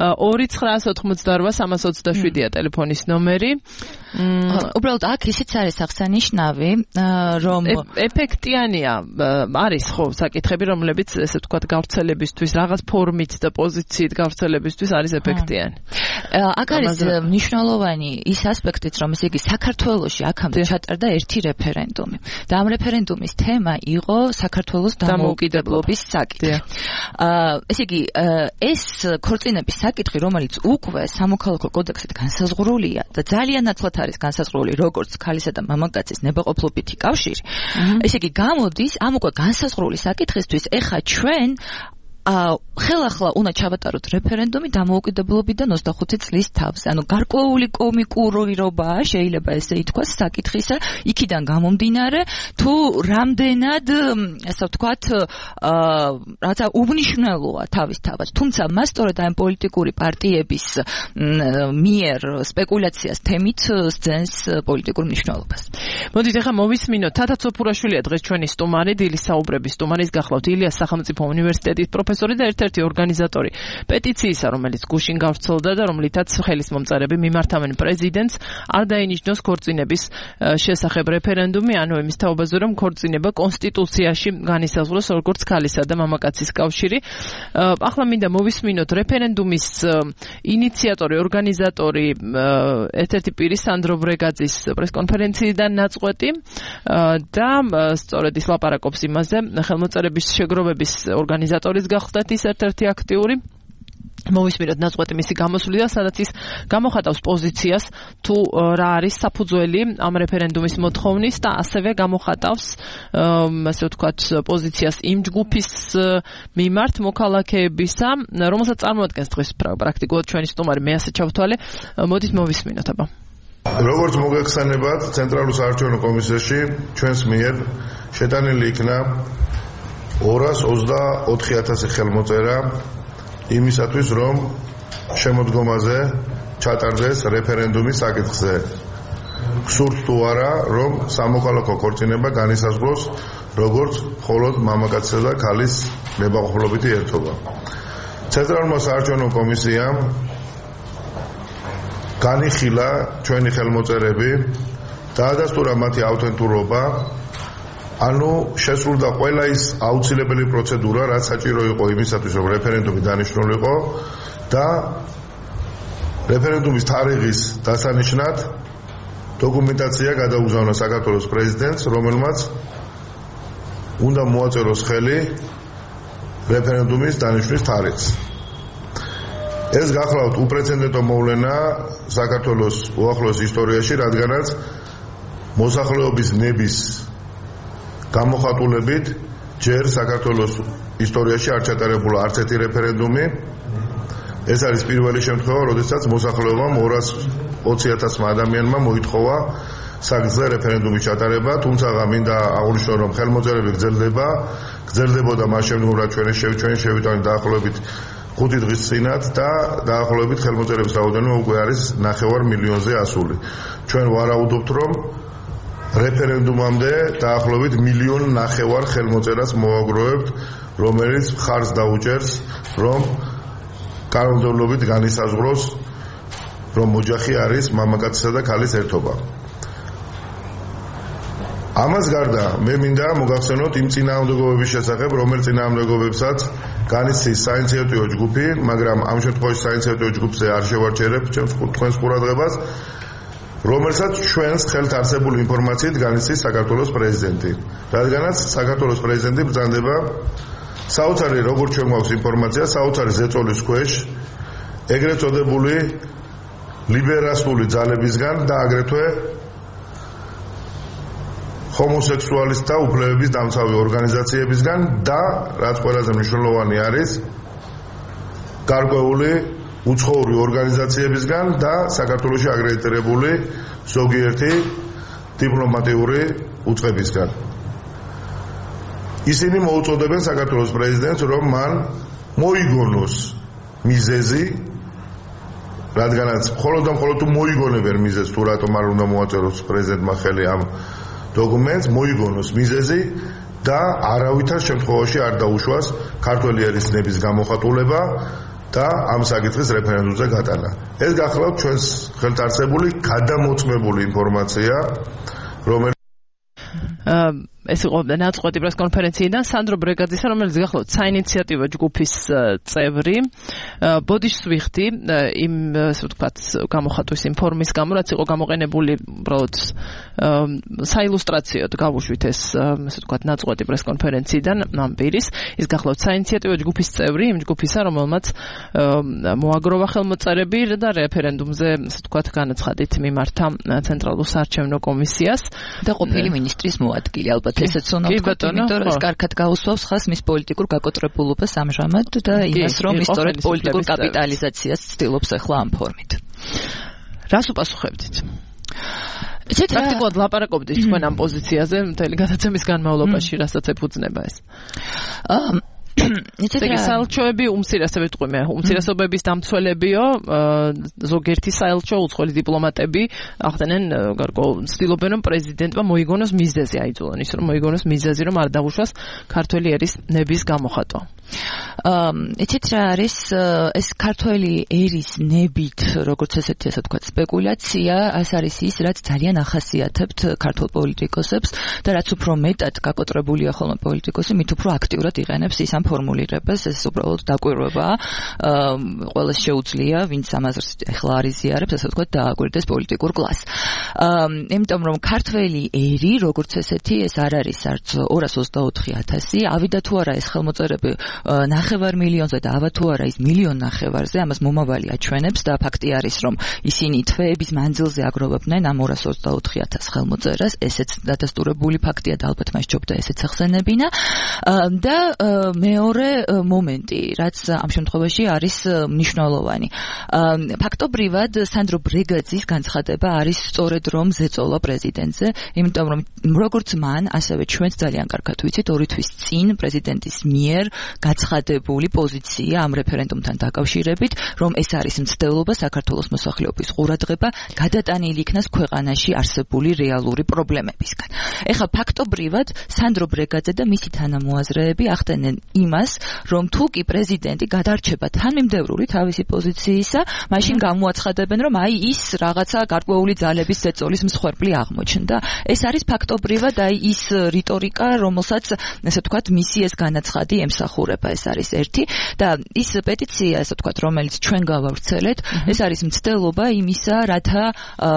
Speaker 3: 2988327-ია ტელეფონის ნომერი.
Speaker 4: უბრალოდ აქ ისიც არის აღსანიშნავი, რომ
Speaker 3: ეფექტიანია არის ხო საკითხები, რომლებიც ესე ვთქვათ გავრცელებისთვის, რაღაც ფორმით და პოზიციით გავრცელებისთვის არის ეფექტიანი.
Speaker 4: აქ არის მნიშვნელოვანი ის ასპექტიც, რომ ესე იგი საქართველოში აქამდე ჩატარდა ერთი რეფერენდუმი. და ამ რეფერენდუმის თემა იყო საქართველოს დამოუკიდებლობის საკითხი. ესე იგი ეს ქორწინების საკითხი, რომელიც უკვე სამოქალაქო კოდექსით განსაზღვრულია და ძალიან ნათლად არის განსაზღვრული როგორც ქალისა და მამაკაცის ნებაყოფლობითი კავშირი. ესე იგი გამოდის ამ უკვე განსაზღვრული საკითხისთვის ეხა ჩვენ ხელახლა უნდა ჩავატაროთ რეფერენდუმი დამოუკიდებლობიდან 25 წლის თავზე. ანუ გარკვეული კომიკურობაა, შეიძლება ესე ითქვას, საკითხისა, იქიდან გამომდინარე, თუ რამდენად, ასე ვთქვათ, რაღაცა უნიშნელოა თავისთავად. თუმცა მას სწორედ ამ პოლიტიკური პარტიების მიერ სპეკულაციას თემით სძენს პოლიტიკურ მნიშვნელობას.
Speaker 3: მოდით ახლა მოვისმინოთ, თათა ცოფურაშვილია დღეს ჩვენი სტუმარი, დილის საუბრების სტუმარი, ის გახლავთ ილიას სახელმწიფო უნივერსიტეტის პროფესორი პროფესორი და ერთ-ერთი ორგანიზატორი პეტიციისა, რომელიც გუშინ გავრცელდა და რომლითაც ხელის მომწერები მიმართავენ პრეზიდენტს, არ დაინიშნოს ქორწინების შესახებ რეფერენდუმი, ანუ იმის თაობაზე, რომ ქორწინება კონსტიტუციაში განისაზღვროს როგორც ქალისა და მამაკაცის კავშირი. ახლა მინდა მოვისმინოთ რეფერენდუმის ინიციატორი, ორგანიზატორი, ერთ-ერთი პირი სანდრო ბრეგაძის პრესკონფერენციიდან ნაწყვეტი და სწორედ ის ლაპარაკობს იმაზე, ხელმოწერების შეგროვების ორგანიზატორის გახლდათ ის ერთ-ერთი აქტიური. მოვისმინოთ ნაწყვეტი მისი გამოსვლიდან, სადაც ის გამოხატავს პოზიციას თუ რა არის საფუძველი ამ რეფერენდუმის მოთხოვნის და ასევე გამოხატავს ასე ვთქვათ პოზიციას იმ ჯგუფის მიმართ მოქალაქეებისა, რომელსაც წარმოადგენს დღეს პრაქტიკულად ჩვენი სტუმარი, მე ასე ჩავთვალე. მოდით მოვისმინოთ აბა.
Speaker 10: როგორც მოგეხსენებათ, ცენტრალურ საარჩევნო კომისიაში ჩვენს მიერ შეტანილი იქნა 224,000 ხელმოწერა იმისათვის, რომ შემოდგომაზე ჩატარდეს რეფერენდუმის საკითხზე. გსურთ თუ არა, რომ სამოქალაქო ქორწინება განისაზღვროს როგორც მხოლოდ მამაკაცისა და ქალის მებაღოლობითი ერთობა. ცენტრალურმა საარჩევნო კომისიამ განიხილა ჩვენი ხელმოწერები, დაადასტურა მათი ავთენტურობა, ანუ შესრულდა ყველა ის აუცილებელი პროცედურა, რაც საჭირო იყო იმისათვის, რომ რეფერენდუმი დანიშნულიყო და რეფერენდუმის თარიღის დასანიშნად დოკუმენტაცია გადაუგზავნა საქართველოს პრეზიდენტს, რომელმაც უნდა მოაწეროს ხელი რეფერენდუმის დანიშნვის თარიღს. ეს გახლავთ უპრეცედენტო მოვლენა საქართველოს უახლოეს ისტორიაში, რადგანაც მოსახლეობის ნების გამოხატულებით ჯერ საქართველოს ისტორიაში არ ჩატარებულა არც ერთი რეფერენდუმი. ეს არის პირველი შემთხვევა, როდესაც მოსახლეობამ 220,000 ადამიანმა მოითხოვა საკითხზე რეფერენდუმის ჩატარება, თუმცა მინდა აღვნიშნო, რომ ხელმოწერები გრძელდებოდა მას შემდეგ, რაც ჩვენი შევიტანით დაახლოებით 5 დღის წინათ და დაახლოებით ხელმოწერების რაოდენობა უკვე არის 9 მილიონზე ასული. ჩვენ ვარაუდობთ, რომ რეფერენდუმამდე დაახლოებით 1,9 მილიონი ხელმოწერას მოვაგროვებთ, რომელიც მხარს დაუჭერს, რომ კანონმდებლობით განისაზღვროს, რომ ოჯახი არის მამაკაცისა და ქალის ერთობა. ამას გარდა მე მინდა მოგახსენოთ იმ წინააღმდეგობების შესახებ, რომელიც წინააღმდეგობებსაც განიცდის საინიციატივო ჯგუფი, მაგრამ ამ შემთხვევაში საინიციატივო ჯგუფზე არ შევარჩერებ თქვენს ყურადღებას, რომელსაც ჩვენს ხელთ არსებული ინფორმაციით განიცდის საქართველოს პრეზიდენტი. რადგანაც საქართველოს პრეზიდენტი ბრძანდება საოცარი, როგორც ჩვენ გვაქვს ინფორმაცია, საოცარი ზეწოლის ქვეშ ეგრეთ წოდებული ლიბერალური ძალებისგან და აგრეთვე ჰომოსექსუალისტთა უფლებების დამცავი ორგანიზაციებისგან და რაც ყველაზე მნიშვნელოვანი არის, გარკვეული უცხოური ორგანიზაციებისგან და საქართველოში აკრედიტირებული ზოგიერთი დიპლომატიური უწყებისგან. ისინი მოუწოდებენ საქართველოს პრეზიდენტს, რომ მან მოიგონოს მიზეზი, რადგანაც მხოლოდ თუ მოიგონებენ მიზეზს, თუ რატომ არ უნდა მოაწეროს პრეზიდენტმა ხელი ამ დოკუმენტს, მოიგონოს მიზეზი და არავითარ შემთხვევაში არ დაუშვას ქართველი ერისნების გამოხატულება და ამ საკითხის რეფერენდუმზე გატანა. ეს გახლავთ ჩვენს ხელთ არსებული გადამოწმებული ინფორმაცია, რომელიც
Speaker 3: ეს იყო ნაწყვეტი პრესკონფერენციიდან სანდრო ბრეგაძისა, რომელიც გახლავთ საინიციატივო ჯგუფის წევრი. ბოდიშს ვიხდი იმ ასე ვთქვათ გამოხატვის იმ ფორმის გამო, რაც იყო გამოყენებული უბრალოდ საილუსტრაციოდ გავუშვით ეს ასე ვთქვათ ნაწყვეტი პრესკონფერენციიდან ამ პირის. ის გახლავთ საინიციატივო ჯგუფის წევრი, იმ ჯგუფისა, რომელმაც მოაგროვა ხელმოწერები და რეფერენდუმზე ასე ვთქვათ განაცხადით მიმართა ცენტრალურ საარჩევნო კომისიას
Speaker 4: და ყოფილი მინისტრის მოადგილე ალბათ ესეც უნდა ვთქვათ, იმიტომ რომ ეს კარგად გაუსვავს ხას მის პოლიტიკურ გაკოტრებულობას ამჟამად და იმას, რომ ის სწორედ პოლიტიკურ კაპიტალიზაციას ცდილობს ახლა ამ ფორმით.
Speaker 3: რას უპასუხებდით? პრაქტიკულად ლაპარაკობდით თქვენ ამ პოზიციაზე მთელი გადაცემის განმავლობაში, რასაც ეფუძნება ეს? საელჩოები უმცირესობებით ვთქვი მე, უმცირესობების დამცველებიო, ზოგიერთი საელჩო უცხოელი დიპლომატები ახდენენ გარკვეულ ცდილობენ რომ პრეზიდენტმა მოიგონოს მიზეზი, აიძულონ ის რომ მოიგონოს მიზეზი რომ არ დაღუშვას ქართველი ერის ნების გამოხატვა.
Speaker 4: იცით რა არის ეს ქართველი ერის ნებით როგორც ესეთი ასე ვთქვათ სპეკულაცია ეს არის ის რაც ძალიან ახასიათებთ ქართულ პოლიტიკოსებს და რაც უფრო მეტად გაკოტრებულია ხოლმე პოლიტიკოსი მით უფრო აქტიურად იყენებს ის ამ ფორმულირებას ეს უბრალოდ დაკვირვებაა ყველას შეუძლია ვინც ამას ახლა არ იზიარებს ასე ვთქვათ დააკვირდეს პოლიტიკურ კლასს იმიტომ რომ ქართველი ერი როგორც ესეთი ეს არ არის არც 224,000 ავიდა თუ არა ეს ხელმოწერები 9 მილიონზე და ავა თუ არა ის 1,5 მილიონზე ამას მომავალი აჩვენებს და ფაქტი არის რომ ისინი თვეების მანძილზე აგროვებდნენ ამ 224,000 ხელმოწერას ესეც დადასტურებული ფაქტია და ალბათ მას ჯობდა ესეც ახსენებინა და მეორე მომენტი რაც ამ შემთხვევაში არის მნიშვნელოვანი ფაქტობრივად სანდრო ბრეგაძის განცხადება არის სწორედ რომ ზეწოლა პრეზიდენტზე იმიტომ რომ როგორც მან ასევე ჩვენც ძალიან კარგად ვიცით 2 თვის წინ პრეზიდენტის მიერ გაცხადებული პოზიცია ამ რეფერენდუმთან დაკავშირებით, რომ ეს არის მცდელობა საქართველოს მოსახლეობის ყურადღება გადატანილი იქნას ქვეყანაში არსებული რეალური პრობლემებისგან. ეხლა ფაქტობრივად სანდრო ბრეგაძე და მისი თანამოაზრეები ახდენენ იმას, რომ თუ კი პრეზიდენტი გადარჩება თანმიმდევრული თავისი პოზიციისა, მაშინ გამოაცხადებენ, რომ აი ის რაღაცა გარკვეული ძალების ზეწოლის მსხვერპლი აღმოჩნდა. ეს არის ფაქტობრივად აი ის რიტორიკა, რომელსაც ასე ვთქვათ, მისი ეს განაცხადი ემსახურება. ეს არის ერთი და ის პეტიცია, ასე ვთქვათ, რომელიც ჩვენ გავავრცელეთ, ეს არის მცდელობა იმისა, რათა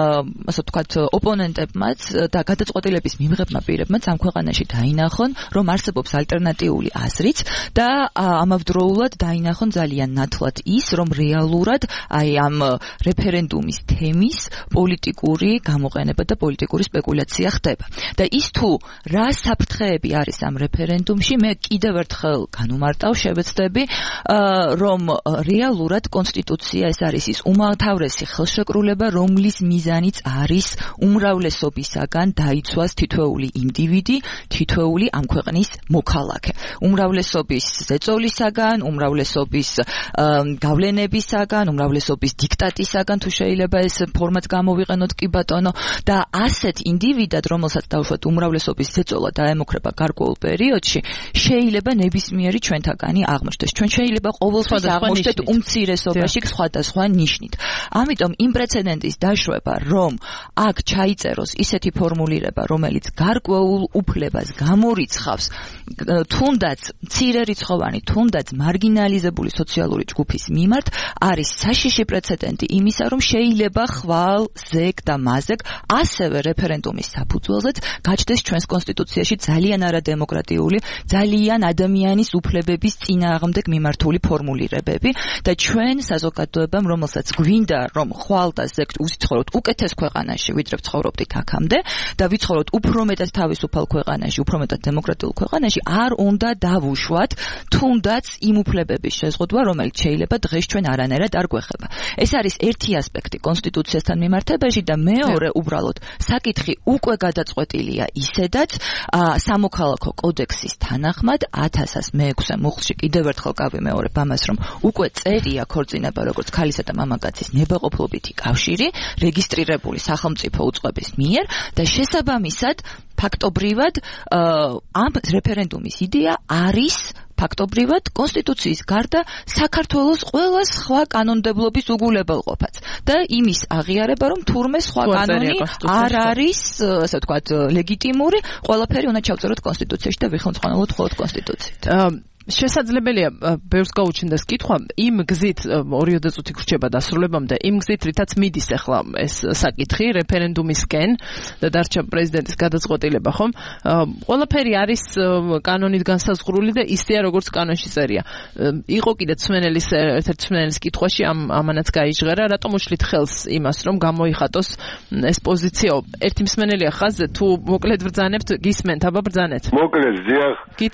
Speaker 4: ასე ვთქვათ, ოპონენტებმაც და გადაწყვეტილების მიმღებმა პირებმაც ამ ქვეყანაში დაინახონ, რომ არსებობს ალტერნატიული აზრიც და ამავდროულად დაინახონ ძალიან ნათლად ის, რომ რეალურად აი ამ რეფერენდუმის თემის პოლიტიკური გამოყენება და პოლიტიკური სპეკულაცია ხდება. და ის თუ რა საფრთხეები არის ამ რეფერენდუმში, მე კიდევ ერთხელ განუმარტავ შევეცდები, რომ რეალურად კონსტიტუცია ეს არის ის უმთავრესი ხელშეკრულება, რომლის მიზანიც არის უმრავლესობისაგან დაიცვას თითოეული ინდივიდი, თითოეული ამ ქვეყნის მოქალაქე. უმრავლესობის ზეწოლისაგან, უმრავლესობის გავლენებისაგან, უმრავლესობის დიქტატისაგან, თუ შეიძლება ეს ფორმაც გამოვიყენოთ კი ბატონო, და ასეთ ინდივიდად, რომელსაც დავუშვათ უმრავლესობის ზეწოლა დაემუქრება გარკვეულ პერიოდში, შეიძლება ნებისმიერი ჩვენთაგანი აღმოჩნდეს. ჩვენ შეიძლება ყოველთვის აღმოჩნდეთ უმცირესობაში სხვადასხვა ნიშნით. ამიტომ იმ პრეცედენტის დაშვება, რომ აქ ჩაიწეროს ისეთი ფორმულირება, რომელიც გარკვეულ უფლებას გამორიცხავს, თუნდაც მცირერიცხოვანი, თუნდაც მარგინალიზებული სოციალური ჯგუფის მიმართ, არის საშიში პრეცედენტი იმისა, რომ შეიძლება ხვალ, ზეგ და მაზეგ ასევე რეფერენდუმის საფუძველზეც გაჩნდეს ჩვენს კონსტიტუციაში ძალიან არადემოკრატიული, ძალიან ადამიანის უფლებების წინააღმდეგ მიმართული ფორმულირებები და ჩვენ საზოგადოებამ, რომელსაც გვინდა, რომ ხვალ და ზეგ ვიცხოვროთ უკეთეს ქვეყანაში, ვიდრე ვცხოვრობდით აქამდე და ვიცხოვროთ უფრო მეტად თავისუფალ ქვეყანაში, უფრო მეტად დემოკრატიულ ქვეყანაში, არ უნდა დავუშვათ თუნდაც იმ უფლებების შეზღუდვა, რომელიც შეიძლება დღეს ჩვენ არანაირად არ გვეხება. ეს არის ერთი ასპექტი კონსტიტუციასთან მიმართებაში და მეორე უბრალოდ საკითხი უკვე გადაწყვეტილია ისედაც სამოქალაქო კოდექსის თანახმად 1006 მუხლში კიდევ ერთხელ გავიმეორებ ამას, რომ უკვე წერია ქორწინება როგორც ქალისა და მამაკაცის ნებაყოფლობითი კავშირი, რეგისტრირებული სახელმწიფო უწყების მიერ და შესაბამისად ფაქტობრივად ამ რეფერენდუმის იდეა არის ფაქტობრივად კონსტიტუციის გარდა საქართველოს ყველა სხვა კანონმდებლობის უგულებელყოფაც და იმის აღიარება, რომ თურმე სხვა კანონი არ არის, ასე ვთქვათ, ლეგიტიმური, ყველაფერი უნდა ჩავწეროთ კონსტიტუციაში და ვიხელმძღვანელოთ მხოლოდ კონსტიტუციით.
Speaker 3: შესაძლებელია ბევრს გაუჩნდეს კითხვა იმ გზით 2 წუთი გრჩება დასრულებამდე იმ გზით რითაც მიდის ახლა ეს საკითხი რეფერენდუმისკენ და დარჩა პრეზიდენტის გადაწყვეტილება ხომ ყველაფერი არის კანონით განსაზღვრული და ისეა როგორც კანონში წერია იყო კიდე ცმენელის ერთ-ერთ ცმენელის კითხვაში ამანაც გაიჟღერა რატომ უშლით ხელს იმას რომ გამოიხატოს ეს პოზიციო ერთი მსმენელია ხაზზე თუ მოკლედ ბრძანებთ გისმენთ აბა ბრძანეთ
Speaker 11: მოკლედ ზიახ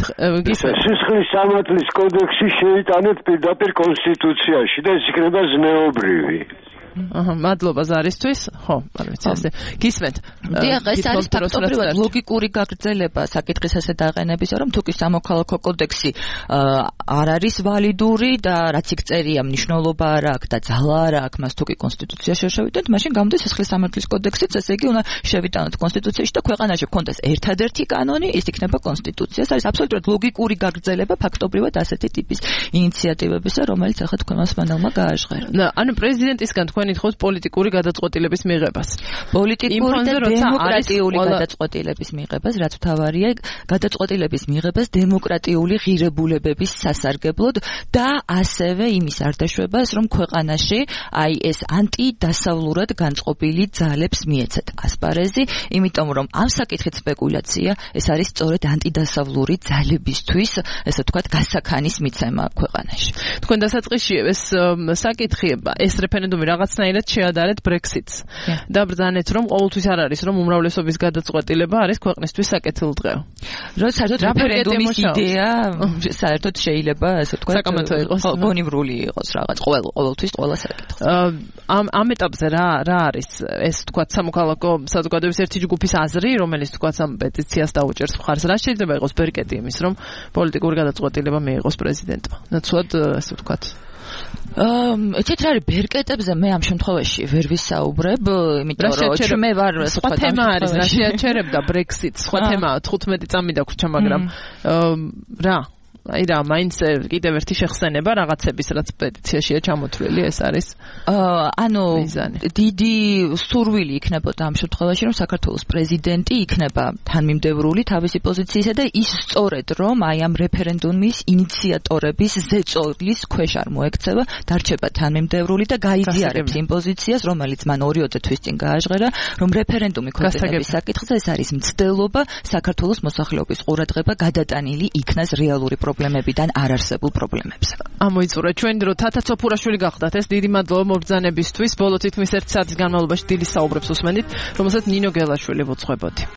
Speaker 11: გისმენთ სამართლის კოდექსი შეიტანეთ პირდაპირ კონსტიტუციაში და ეს იქნება ზნეობრივი.
Speaker 3: მადლობა ზარისთვის. ხო, არ ვიცი ასე. გისმენთ.
Speaker 4: დიახ, ეს არის ფაქტობრივად ლოგიკური გაგრძელება საკითხის ასეთ აყენების, რომ თუ კი სამოქალაქო კოდექსი არ არის ვალიდური და რაც იქ წერია მნიშვნელობა არ აქვს და ძალა არ აქვს, მას თუ კი კონსტიტუციაში შევიდეთ, მაშინ გამოდის სისხლის სამართლის კოდექსიც, ესე იგი უნდა შევიტანოთ კონსტიტუციაში და ქვეყანაში გქონდეს ერთადერთი კანონი, ის იქნება კონსტიტუცია. ეს არის აბსოლუტურად ლოგიკური გაგრძელება ფაქტობრივად ასეთი ტიპის ინიციატივებისა, რომელიც ახლა თქვენმა სპანელმა გააჟღერა.
Speaker 3: ანუ პრეზიდენტისგან თქვენ ითხოვთ პოლიტიკური გადაწყვეტილების მიღებას.
Speaker 4: პოლიტიკური და დემოკრატიული გადაწყვეტილების მიღებას, რაც მთავარია, გადაწყვეტილების მიღებას დემოკრატიული ღირებულებების სასარგებლოდ და ასევე იმის არდაშვებას, რომ ქვეყანაში აი ეს ანტიდასავლურად განწყობილი ძალებს მიეცეთ ასპარეზი, იმიტომ რომ ამ საკითხით სპეკულაცია, ეს არის სწორედ ანტიდასავლური ძალებისთვის, ესე ვთქვათ, გასაქანის მიცემა ქვეყანაში.
Speaker 3: თქვენ დასაწყისში ეს საკითხი, ეს რეფერენდუმი რაღაცნაირად შეადარეთ Brexit-ს. და ბრძანეთ, რომ ყოველთვის არ არის, რომ უმრავლესობის გადაწყვეტილება არის ქვეყნისთვის საკეთილდღეო.
Speaker 4: როცა საერთოდ რეფერენდუმის იდეა საერთოდ შეიძლება, ასე ვთქვათ,
Speaker 3: საკამათო იყოს,
Speaker 4: გონივრული იყოს რაღაც ყოველთვის ყველა საკითხს.
Speaker 3: ამ ეტაპზე რა არის ეს ვთქვათ სამოქალაქო საზოგადოების ერთი ჯგუფის აზრი, რომელიც ვთქვათ ამ პეტიციას დაუჭერს მხარს. რა შეიძლება იყოს ბერკეტი იმის, რომ პოლიტიკური გადაწყვეტილება მიიღოს პრეზიდენტმა? ნაცვლად ასე ვთქვათ.
Speaker 4: ეცეთ რა არის ბერკეტებზე მე ამ შემთხვევაში ვერ ვისაუბრებ, იმიტომ რომ მე ვარ
Speaker 3: სხვა თემა არის, რა შეაჩერებდა Brexit, სხვა თემაა, 15 წამი დაგვრჩა, მაგრამ რა აი რა, მაინც კიდევ ერთი შეხსენება რაღაცების, რაც პეტიციაშია ჩამოთვლილი, ეს არის.
Speaker 4: ანუ დიდი სურვილი იქნებოდა ამ შემთხვევაში, რომ საქართველოს პრეზიდენტი იქნება თანმიმდევრული თავისი პოზიციისა და ის სწორედ რომ აი ამ რეფერენდუმის ინიციატორების ზეწოლის ქვეშ არ მოექცევა, დარჩება თანმიმდევრული და გაიზიარებს იმ პოზიციას, რომელიც მან 2-20 თვის წინ გააჟღერა, რომ რეფერენდუმი ქორწინების საკითხზე ეს არის მცდელობა, საქართველოს მოსახლეობის ყურადღება გადატანილი იქნას რეალური პრობლემებიდან არარსებულ პრობლემებს.
Speaker 3: ამოიწურა ჩვენ დრო თათა ცოფურაშვილი გახდათ ეს დიდი მადლობა მობრძანებისთვის. ბოლო თითქმის 1 საათის განმავლობაში დილის საუბრებს უსმენდით, რომელსაც ნინო გელაშვილი ვუძღვებოდი.